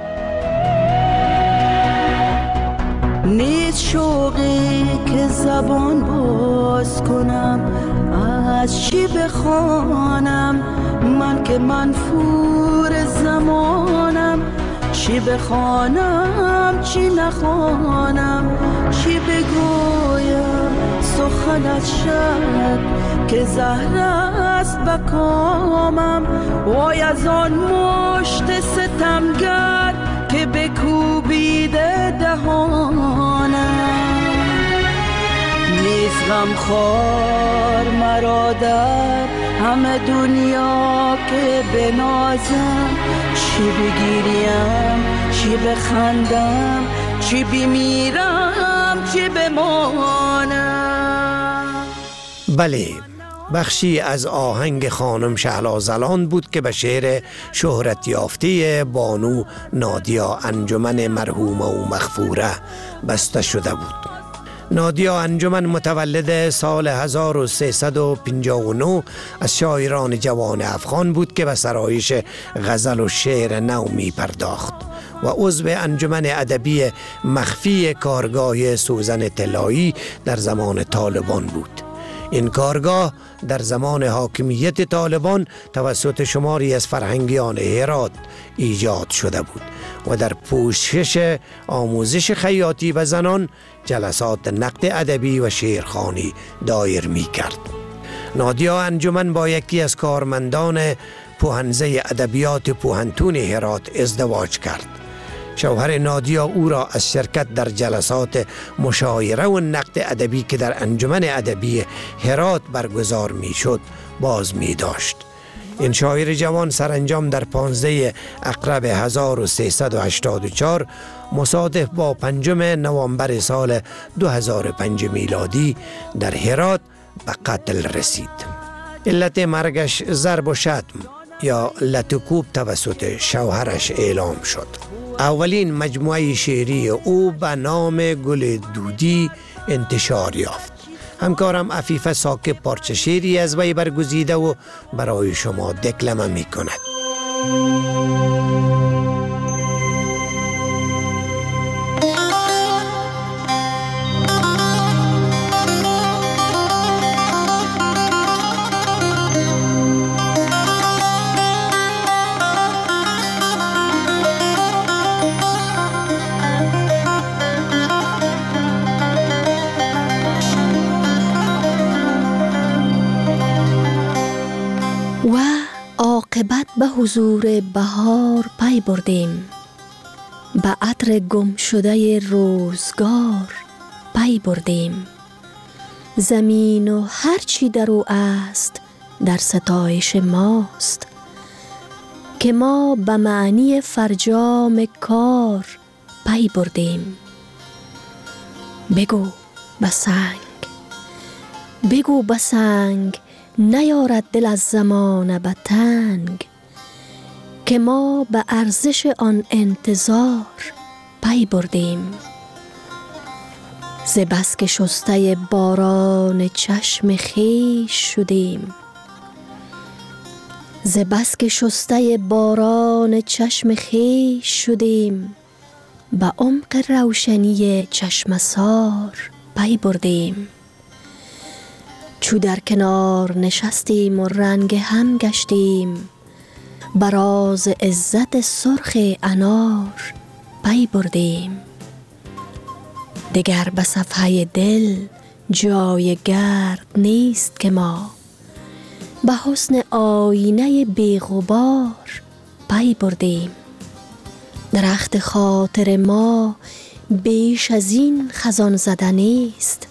نیست شوقی که زبان باز کنم از چی بخوانم، من که منفور زمانم، چی بخوانم چی نخوانم، چی بگویم سخنت شد که زهر است به کامم. وای از آن مشت ستمگر که بکوبیده دهانم، نیست غمخوار مرا در همه دنیا که بنازم، چی بگیریم چی بخندم، چی بمیرم چی بمانم. بله، بخشی از آهنگ خانم شهلا زلان بود که به شعر شهرت یافته بانو نادیا انجمن مرحومه و مغفوره بسته شده بود. نادیا انجمن متولد سال هزار و سیصد و پنجاه و نه از شاعران جوان افغان بود که به سرایش غزل و شعر نو می پرداخت و عضو انجمن ادبی مخفی کارگاه سوزن طلایی در زمان طالبان بود. این کارگاه در زمان حاکمیت طالبان توسط شماری از فرهنگیان هرات ایجاد شده بود و در پوشش آموزش خیاطی و زنان جلسات نقد ادبی و شعرخوانی دایر می کرد. نادیا انجمن با یکی از کارمندان پوهنزه ادبیات پوهنتون هرات ازدواج کرد. شوهر نادیا او را از شرکت در جلسات مشاوره و نقد ادبی که در انجمن ادبی هرات برگزار می شد باز می داشت. این شاعر جوان سرانجام در پانزده اقرب هزار و سیصد و هشتاد و چهار مصادف با پنجم نوامبر سال دو هزار و پنج میلادی در هرات به قتل رسید. علت مرگش ضرب و شتم یا لطکوب توسط شوهرش اعلام شد. اولین مجموعه شعری او به نام گل دودی انتشار یافت. همکارم عفیفه ساکب پارچه شعری از وی برگزیده و برای شما دکلمه می کند. عاقبت به حضور بهار پی بردیم، به عطر گم شده روزگار پی بردیم. زمین و هر چی در او است در ستایش ماست، که ما به معنی فرجام کار پی بردیم. بگو به سنگ، بگو به سنگ نیارد دل از زمان به تنگ، که ما به ارزش آن انتظار پی بردیم. ز بس که شسته باران چشم خویش شدیم، ز بس که شسته باران چشم خویش شدیم، به عمق روشنی چشم سار پی بردیم. چو در کنار نشستیم و رنگ هم گشتیم، به راز عزت سرخ انار پی بردیم. دگر به صفحه دل جای گرد نیست که ما، به حسن آینه بی غبار پی بردیم. درخت خاطر ما بیش از این خزان زده نیست،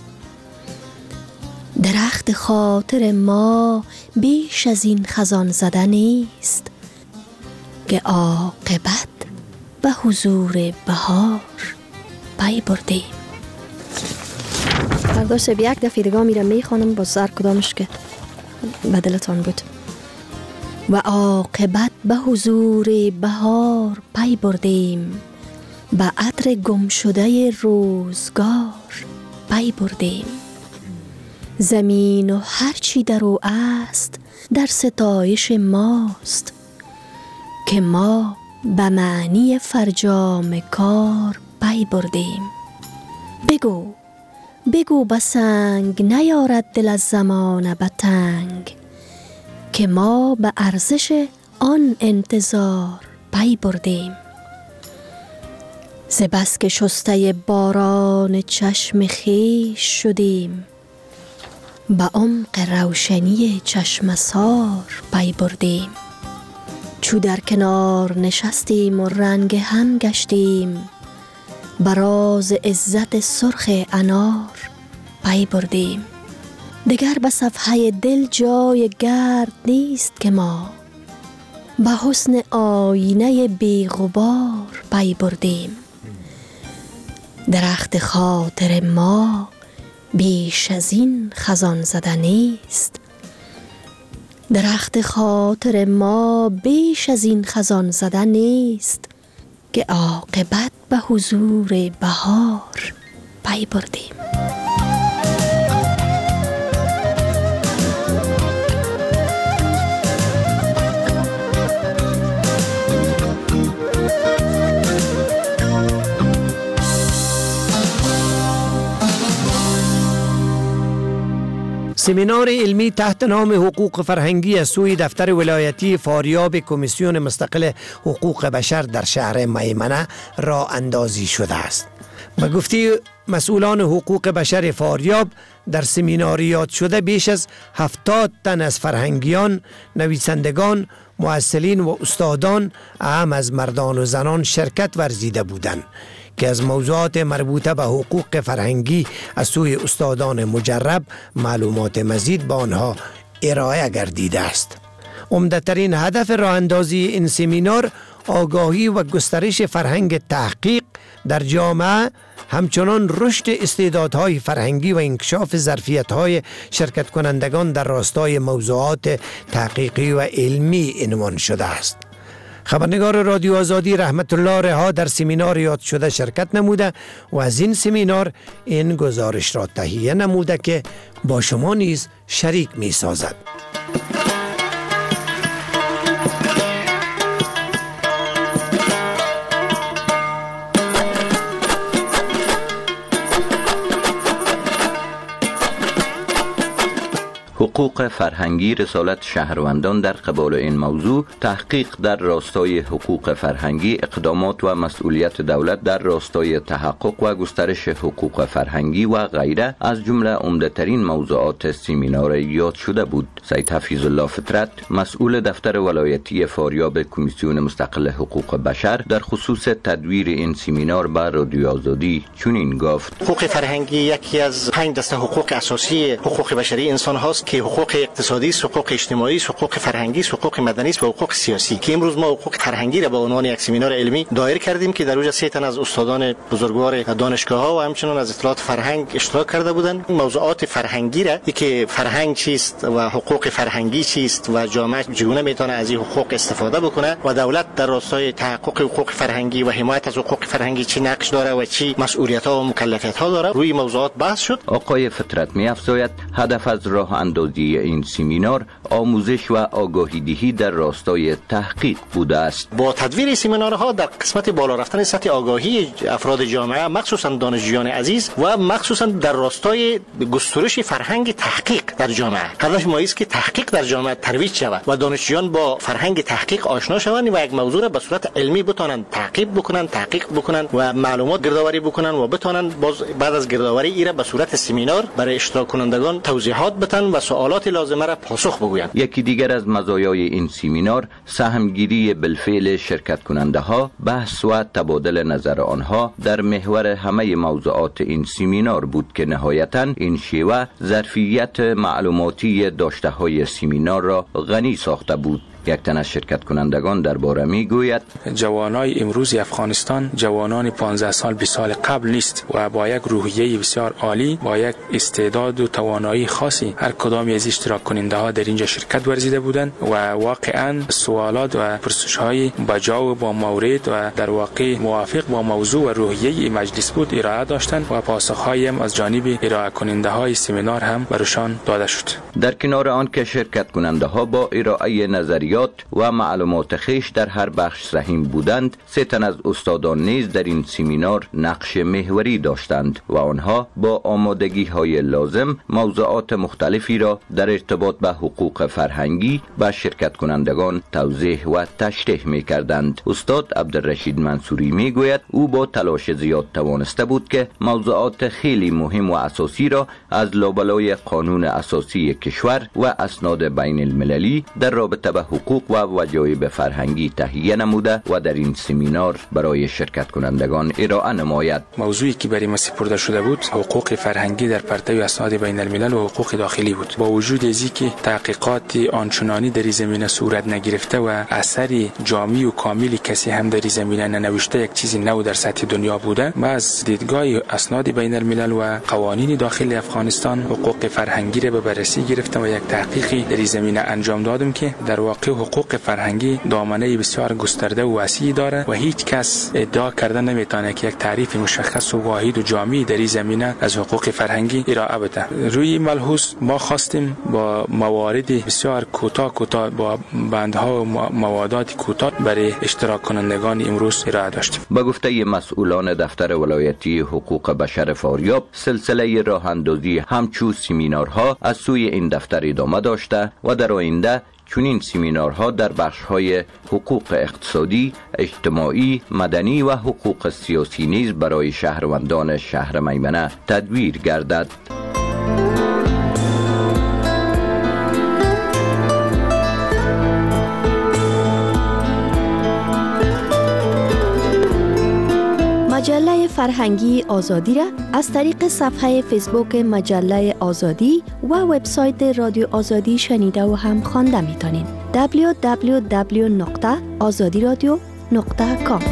درخت خاطر ما بیش از این خزان زده نیست، که عاقبت به حضور بهار پی بردیم. برداشت به یک دفعه دیگه میرم میخوانم با هر کدامش که به دلتان بود. و عاقبت به حضور بهار پی بردیم، به عطر گم شده روزگار پی بردیم. زمین و هر چی در او است در ستایش ماست، که ما به معنی فرجام کار پی بردیم. بگو بگو به سنگ نیارد دل از زمان به تنگ، که ما به ارزش آن انتظار پی بردیم. ز بس که شسته باران چشم خویش شدیم، به عمق روشنی چشم سار پی بردیم. چو در کنار نشستیم و رنگ هم گشتیم، به راز عزت سرخ انار پی بردیم. دیگر به صفحه دل جای گرد نیست که ما به حسن آینه بی غبار پی بردیم. درخت خاطر ما بیش از این خزان زده نیست. درخت خاطر ما بیش از این خزان زده نیست که عاقبت به حضور بهار پی بردیم. سمینار علمی تحت نام حقوق فرهنگی از سوی دفتر ولایتی فاریاب کمیسیون مستقل حقوق بشر در شهر میمنه راه اندازی شده است. به گفته مسئولان حقوق بشر فاریاب، در سمیناریات شده بیش از هفتاد تن از فرهنگیان، نویسندگان، مؤثرین و استادان اهم از مردان و زنان شرکت ورزیده بودند که از موضوعات مربوطه به حقوق فرهنگی از سوی استادان مجرب معلومات مزید به آنها ارائه گردیده است. عمده‌ترین هدف راه اندازی این سمینار آگاهی و گسترش فرهنگ تحقیق در جامعه، همچنان رشد استعدادهای فرهنگی و انکشاف ظرفیت‌های شرکت کنندگان در راستای موضوعات تحقیقی و علمی عنوان شده است. خبرنگار رادیو آزادی رحمت الله رها در سمینار یاد شده شرکت نموده و از این سمینار این گزارش را تهیه نموده که با شما نیز شریک می سازد. حقوق فرهنگی رسالت شهروندان در قبال این موضوع، تحقیق در راستای حقوق فرهنگی، اقدامات و مسئولیت دولت در راستای تحقق و گسترش حقوق فرهنگی و غیره از جمله عمده‌ترین موضوعات سمینار یاد شده بود. سید حفیظ الله فطرت، مسئول دفتر ولایتی فاریاب کمیسیون مستقل حقوق بشر، در خصوص تدویر این سمینار به رادیو آزادی چنین گفت: حقوق فرهنگی یکی از پنج دسته حقوق اساسی حقوق بشری انسان هاست که حقوق اقتصادی، حقوق اجتماعی، حقوق فرهنگی، حقوق مدنی و حقوق سیاسی، که امروز ما حقوق فرهنگی را به عنوان یک سمینار علمی دایر کردیم که در اونجا سه تن از استادان بزرگوار دانشگاه‌ها و همچنین از اطلاعات فرهنگ اشتراک کرده بودند. موضوعات فرهنگی را که فرهنگ چیست و حقوق فرهنگی چیست و جامعه چگونه میتونه از این حقوق استفاده بکنه و دولت در راستای تحقق حقوق فرهنگی و حمایت از حقوق فرهنگی چی نقش داره و چی مسئولیت‌ها و مکلفیت‌ها داره، روی موضوعات بحث شد. آقای فطرت می‌افزاید هدف از راه اندازی این سمینار آموزش و آگاهی دهی در راستای تحقیق بوده است. با تدویر سمینارها در قسمت بالا رفتن سطح آگاهی افراد جامعه، مخصوصا دانشجویان عزیز و مخصوصا در راستای گسترش فرهنگ تحقیق در جامعه، هدف ما است که تحقیق در جامعه ترویج شود و دانشجویان با فرهنگ تحقیق آشنا شوند و یک موضوع را به صورت علمی بتونن تعقیب بکنن، تحقیق بکنن و معلومات گردآوری بکنن و بتونن باز بعد از گردآوری ایره به صورت سمینار برای اشتراک کنندگان توضیحات بدن و سوالات لازمه را پاسخ بگویند. یکی دیگر از مزایای این سمینار سهمگیری بالفعل شرکت کننده ها، بحث و تبادل نظر آنها در محور همه موضوعات این سمینار بود که نهایتاً این شیوه ظرفیت معلوماتی داشته های سمینار را غنی ساخته بود. یک تن از شرکت کنندگان درباره می گوید: جوانای امروز افغانستان جوانان پانزده سال بیست سال قبل نیست و با یک روحیه بسیار عالی، با یک استعداد و توانایی خاصی هر کدام از اشتراک کننده ها در اینجا شرکت ورزیده بودند و واقعا سوالات و پرسش های بجا و با مورد و در واقع موافق با موضوع و روحیه مجلس بود ارائه داشتند و پاسخ های هم از جانب ارائه کننده های سمینار هم برشان داده شد. در کنار آن که شرکت کننده ها با ارائه نظریات و معلومات خیش در هر بخش سهیم بودند، سه تن از استادان نیز در این سمینار نقش محوری داشتند و آنها با آمادگی های لازم موضوعات مختلفی را در ارتباط به حقوق فرهنگی به شرکت کنندگان توضیح و تشریح می کردند. استاد عبدالرشید منصوری می گوید او با تلاش زیاد توانسته بود که موضوعات خیلی مهم و اساسی را از لابلای قانون اساسی کشور و اسناد بین المللی در رابطه به حقوق حقوق و وجایب فرهنگی تهیه نموده و در این سمینار برای شرکت کنندگان ارائه نماید. موضوعی که برای ما سپرده شده بود حقوق فرهنگی در پرتو اسناد بین الملل و حقوق داخلی بود. با وجود ازی که تحقیقات آنچنانی در این زمینه صورت نگرفته و اثری جامع و کاملی کسی هم در این زمینه ننوشته یک چیزی نو در سطح دنیا بوده، ما از دیدگاه اسناد بین الملل و قوانین داخل افغانستان حقوق فرهنگی را به بررسی گرفتم و یک تحقیقی در این زمینه انجام دادم که در واقع حقوق فرهنگی دامنه بسیار گسترده و وسیع داره و هیچ کس ادعا کرده نمیتونه که یک تعریف مشخص و واحد و جامع در این زمینه از حقوق فرهنگی ارائه بده. روی ملحوظ ما خواستیم با موارد بسیار کوتاه کوتاه با بندها و موادات کوتاه برای اشتراک کنندگان امروز ارائه داشتیم. با گفته مسئولان دفتر ولایتی حقوق بشر فاریاب، سلسله راه اندازی همچو سمینارها از سوی این دفتر ادامه داشته و در آینده چنین سمینارها در بخش‌های حقوق اقتصادی، اجتماعی، مدنی و حقوق سیاسی نیز برای شهروندان شهر میمنه تدبیر گردد. مجله فرهنگی آزادی را از طریق صفحه فیسبوک مجله آزادی و وبسایت رادیو آزادی شنیده و هم خوانده میتونین. دبلیو دبلیو دبلیو نقطه آزادی رادیو نقطه کام.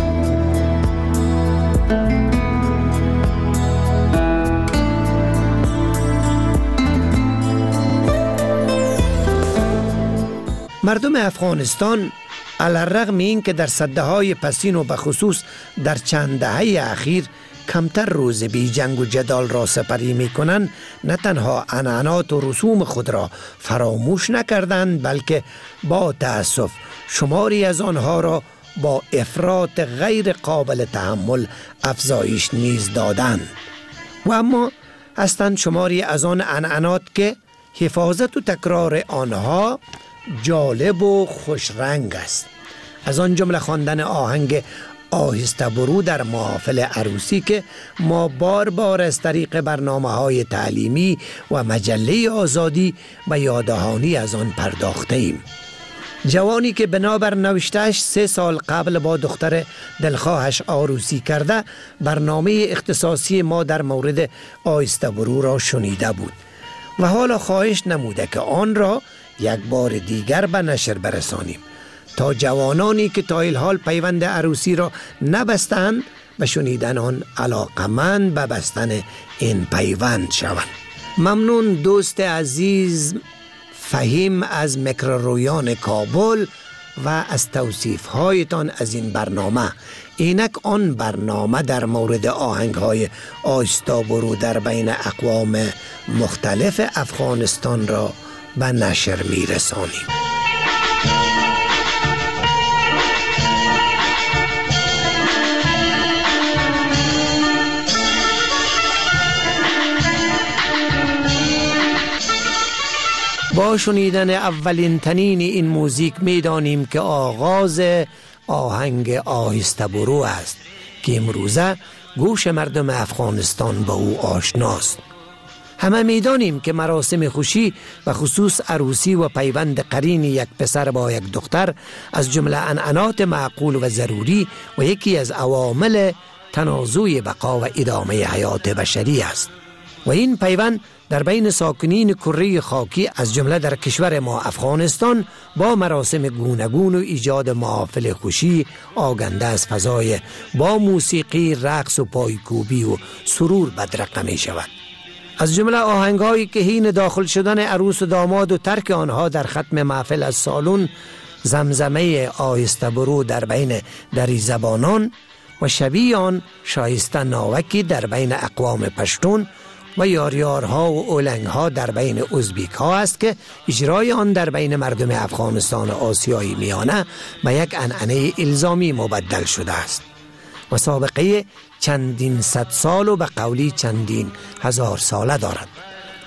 مردم افغانستان علی‌رغم این که در سده‌های پسین و بخصوص در چند دهه اخیر کمتر روز بی جنگ و جدال را سپری می کنند، نه تنها عنعنات و رسوم خود را فراموش نکردند، بلکه با تأسف شماری از آنها را با افراط غیر قابل تحمل افزایش نیز دادند. و اما هستند شماری از آن عنعنات که حفاظت و تکرار آنها جالب و خوش رنگ است. از آن جمله خواندن آهنگ آهسته برو در محافل عروسی که ما بار بار از طریق برنامه‌های تعلیمی و مجله آزادی به یاددهانی از آن پرداخته ایم. جوانی که بنابر نوشتهش سه سال قبل با دختر دلخواهش عروسی کرده، برنامه اختصاصی ما در مورد آهسته برو را شنیده بود و حالا خواهش نموده که آن را یک بار دیگر به نشر برسانیم تا جوانانی که تا الحال پیوند عروسی را نبستند به شنیدن آن علاقمند به بستن این پیوند شوند. ممنون دوست عزیز فهیم از میکرورویان کابل و از توصیف هایتان از این برنامه. اینک آن برنامه در مورد آهنگ های آهسته برو در بین اقوام مختلف افغانستان را به نشر می رسانیم. با شنیدن اولین تنین این موزیک می دانیم که آغاز آهنگ آهسته برو است که امروزه گوش مردم افغانستان با او آشناست. همه می دانیم که مراسم خوشی و خصوص عروسی و پیوند قرین یک پسر با یک دختر از جمله عنعنات معقول و ضروری و یکی از عوامل تنازع بقا و ادامه حیات بشری است و این پیوند در بین ساکنین کره خاکی از جمله در کشور ما افغانستان با مراسم گوناگون و ایجاد محافل خوشی آگنده از فضای با موسیقی، رقص و پایکوبی و سرور بدرقه می شود. از جمله آهنگایی که حین داخل شدن عروس و داماد و ترک آنها در ختم محفل از سالن، زمزمه آهسته برو در بین دری زبانان و شبیه آن شایسته ناوکی در بین اقوام پشتون و یاریارها و اولنگها در بین ازبیک ها است که اجرای آن در بین مردم افغانستان و آسیای میانه به یک عنعنه الزامی مبدل شده است و سابقه چندین صد سال و به قولی چندین هزار ساله دارد.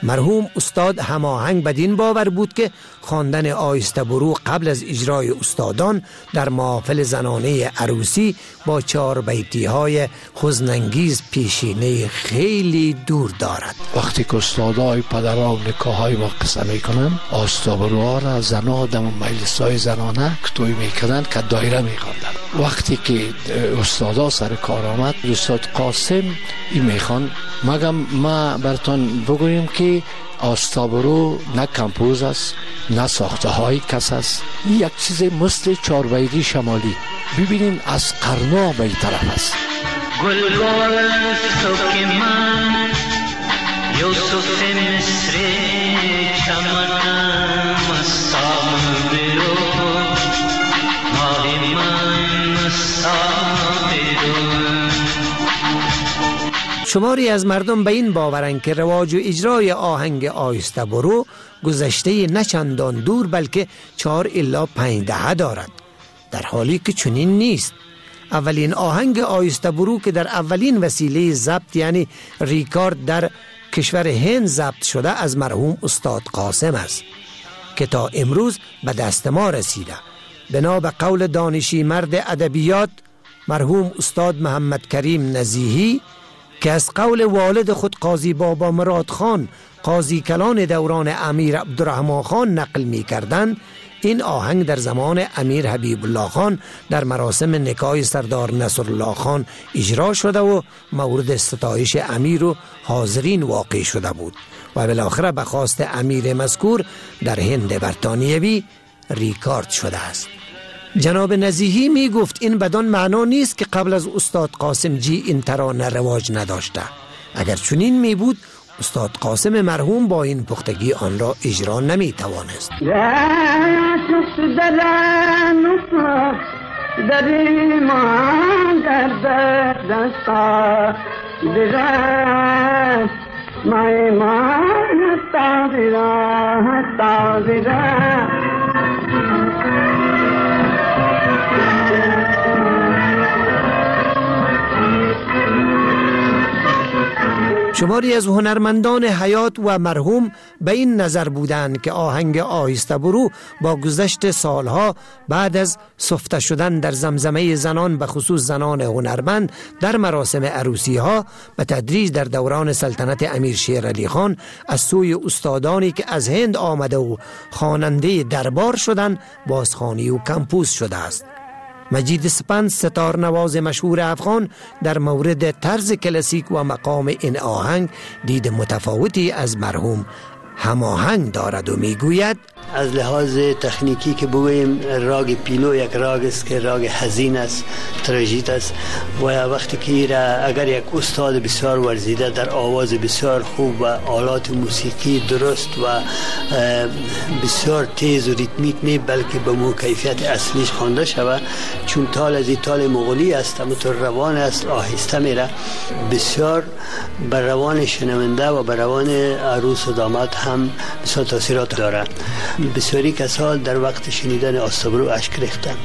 مرحوم استاد هماهنگ بدین باور بود که خواندن آیسته برو قبل از اجرای استادان در محافل زنانه عروسی با چهار بیتی های حزن‌انگیز پیشینه خیلی دور دارد. وقتی که استادای پدرها و نکاهای ما قصه میکنن، آستابروها را زنها دم مجلسای زنانه کتوی میکنن که دایره میخواندن. وقتی که استادا سر کار آمد، استاد قاسم این میخوان، مگم ما براتون بگویم که آستابرو نه کمپوز است، نه ساخته های کس است. این یک چیز مثل چاربیدی شمالی، ببینین از قرنا به این طرف است. گل گل سوک من یوسف مصر چمنم مستام برو ماه من مستام برو. شماری از مردم به این باورند که رواج و اجرای آهنگ آیسته برو گذشته نه چندان دور بلکه چهار الا پنج دهه دارد، در حالی که چنین نیست. اولین آهنگ آیسته برو که در اولین وسیله ضبط یعنی ریکارد در کشور هند ضبط شده از مرحوم استاد قاسم است که تا امروز به دست ما رسیده. بنا به قول دانشی مرد ادبیات مرحوم استاد محمد کریم نزیهی که از قول والد خود قاضی بابا مراد خان قاضی کلان دوران امیر عبدالرحمن خان نقل می کردن، این آهنگ در زمان امیر حبیب الله خان در مراسم نکاح سردار نصرالله خان اجرا شده و مورد ستایش امیر و حاضرین واقع شده بود و بالاخره به خواست امیر مذکور در هند برطانیوی ریکارد شده است. جناب نزیهی می گفت این بدان معنا نیست که قبل از استاد قاسم جی این ترانه رواج نداشته. اگر چنین می بود استاد قاسم مرحوم با این پختگی آن را اجرا نمی توانست. شماری از هنرمندان حیات و مرحوم به این نظر بودند که آهنگ آهسته برو با گذشت سالها بعد از سفته شدن در زمزمه زنان به خصوص زنان هنرمند در مراسم عروسی ها به تدریج در دوران سلطنت امیر شیر علی خان از سوی استادانی که از هند آمده و خواننده دربار شدند بازخوانی و کمپوز شده است. مجید سپند ستار نواز مشهور افغان در مورد طرز کلاسیک و مقام این آهنگ دید متفاوتی از مرحوم هماهنگ دارد و میگوید از لحاظ تکنیکی که بگوییم راگ پیلو یک راگ است که راگ حزین است، تراژیک است و وقتی که اگر یک استاد بسیار ورزیده در آواز بسیار خوب و آلات موسیقی درست و بسیار تیز و ریتمیک نه بلکه به مو کیفیت اصلیش خوانده شود، چون تال از این تال مغولی است اما تو روان است، آهسته میره، بسیار بر روان شنونده و بر روان عروس و داماد هم بسیار تاثیرات داره. بسیاری کسان در وقت شنیدن آستابرو اشک ریختند.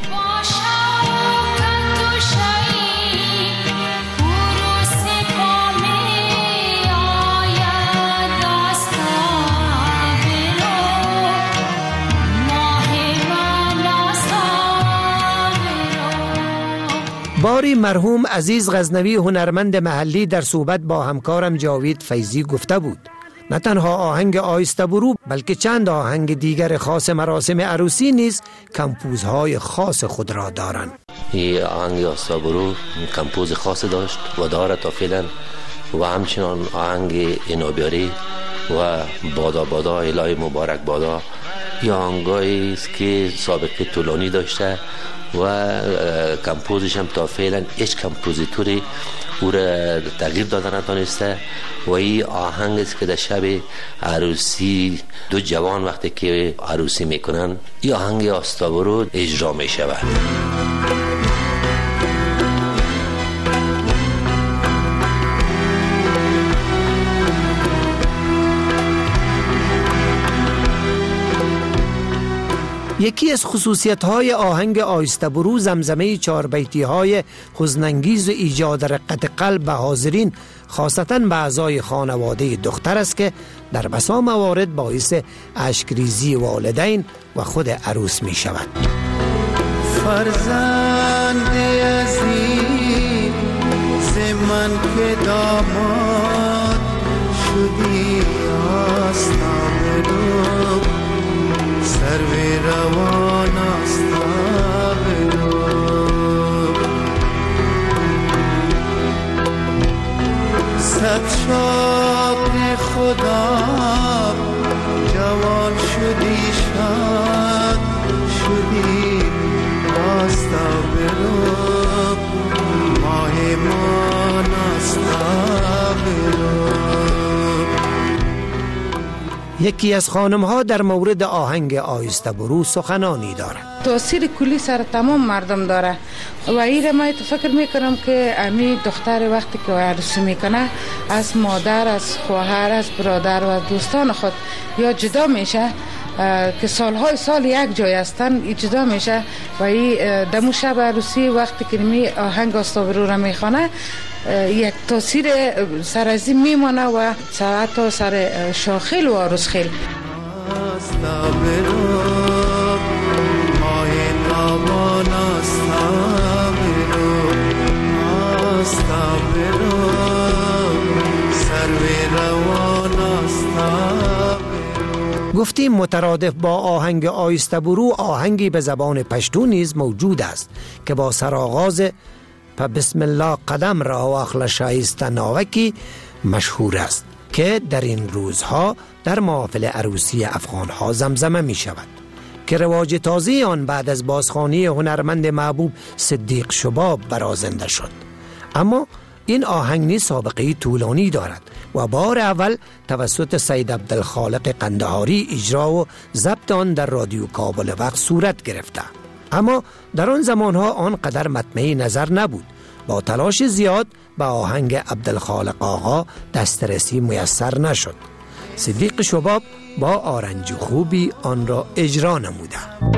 باری مرحوم عزیز غزنوی هنرمند محلی در صحبت با همکارم جاوید فیضی گفته بود نه تنها آهنگ آیسته برو بلکه چند آهنگ دیگر خاص مراسم عروسی نیز کمپوزهای خاص خود را دارند. این آهنگ آیسته برو کمپوز خاص داشت و دارد تا فعلا و همچنان آهنگ اینابیاری و بادا بادا الهی مبارک بادا این آهنگایی است که سابقه طولانی داشته و کمپوزش هم تا فعلا هیچ کمپوزیتوری او را تغییر دادن نتونسته و این آهنگ است که در شب عروسی دو جوان وقتی که عروسی میکنن این آهنگ آستابرو اجرا میشود. یکی از خصوصیت‌های آهنگ آیسته برو زمزمه چهار بیتی‌های حزن‌انگیز و ایجاد رقت قلب به حاضرین خاصتاً به اعضای خانواده دختر است که در بسا موارد باعث اشکریزی والدین و خود عروس می شود. فرزند عزیز من که داماد شدی آستا برو سروی روان آستا برو صد شاق خدا جوان شدی شاد شدی آستا برو ماه مان آستا برو. یکی از خانم ها در مورد آهنگ آیسته برو سخنانی دارد. تاثیر کلی سر تمام مردم داره و این ما فکر میکنم که امی دختر وقتی که عروسی میکنه از مادر، از خواهر، از برادر و دوستان خود یا جدا میشه که سالهای سال یک جای هستن جدا میشه و این دمو شب عروسی وقتی که می آهنگ آیسته برو را میخوانه یک تاثیر سر از این میمانه و حتی سر شاخیل و عروس خیل. آستا برو ماه تابان آستا برو آستا برو سروی روان آستا برو. گفتیم مترادف با آهنگ آیسته برو آهنگی به زبان پشتو نیز موجود است که با سرآغاز پا بسم الله قدم را و اخلا شایسته ناوکی مشهور است که در این روزها در محافل عروسی افغانها زمزمه می شود که رواج تازه آن بعد از بازخوانی هنرمند محبوب صدیق شباب برازنده شد. اما این آهنگ نیز سابقه طولانی دارد و بار اول توسط سید عبدالخالق قندهاری اجرا و ضبط آن در رادیو کابل وقت صورت گرفته، اما در آن زمانها آنقدر مطمئن نظر نبود. با تلاش زیاد به آهنگ عبدالخالق آقا دسترسی میسر نشد. صدیق شباب با آرنج خوبی آن را اجرا نموده.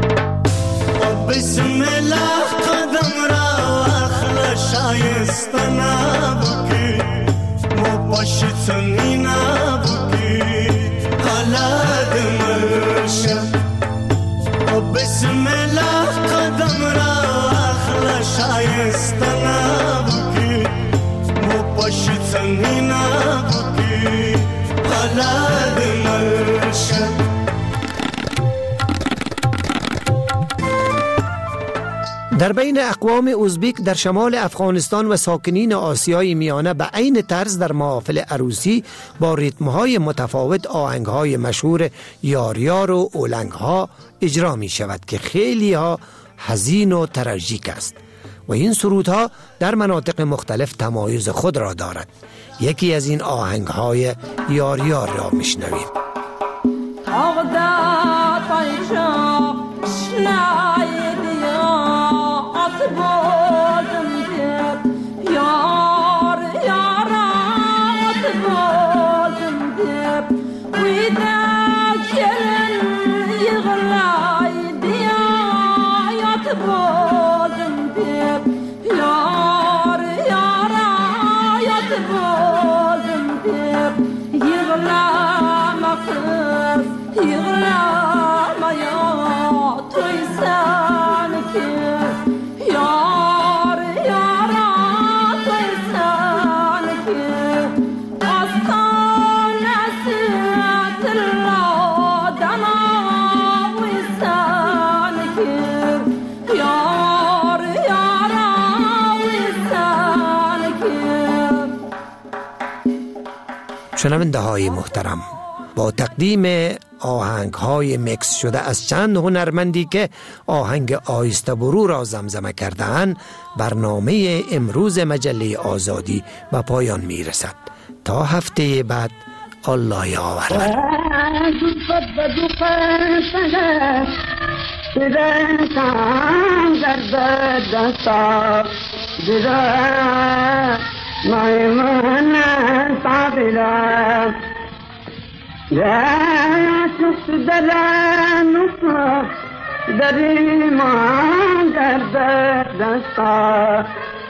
بسم الله قدم را اخلا شایسته نبوکی مو پاشتنی نبوکی حالات مرشه بسم الله قدم را اخلا شایسته نبوکی مو پاشتنی نبوکی حالات مرشه. در بین اقوام ازبک در شمال افغانستان و ساکنین آسیای میانه به عین طرز در محافل عروسی با ریتم‌های متفاوت آهنگ‌های مشهور یاریار و اولنگ‌ها اجرا می شود که خیلی ها حزین و تراژیک است و این سرودها در مناطق مختلف تمایز خود را دارد. یکی از این آهنگ‌های یاریار را میشنویم. شنونده های محترم، با تقدیم آهنگ های مکس شده از چند هنرمندی که آهنگ آیسته برو را زمزمه کرده‌اند، برنامه امروز مجله آزادی به پایان می رسد. تا هفته بعد، الله یاور. مایمون صابرم یا شخص دلم نصف در ایمان گرده دستا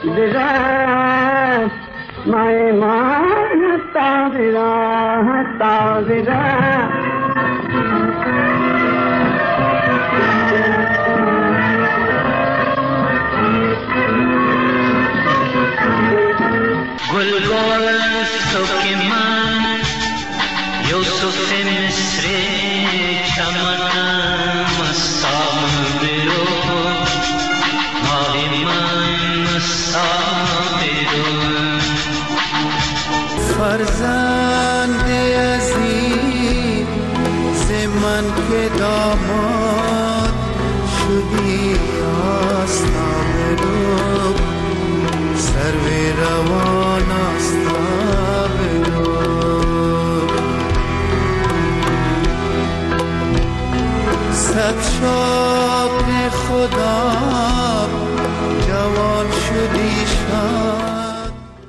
دیده ما ایمان هستا دیده هستا دیده گلبال سوک من یوسف مصر چمنم مستام برو ماه من مستام برو فرزند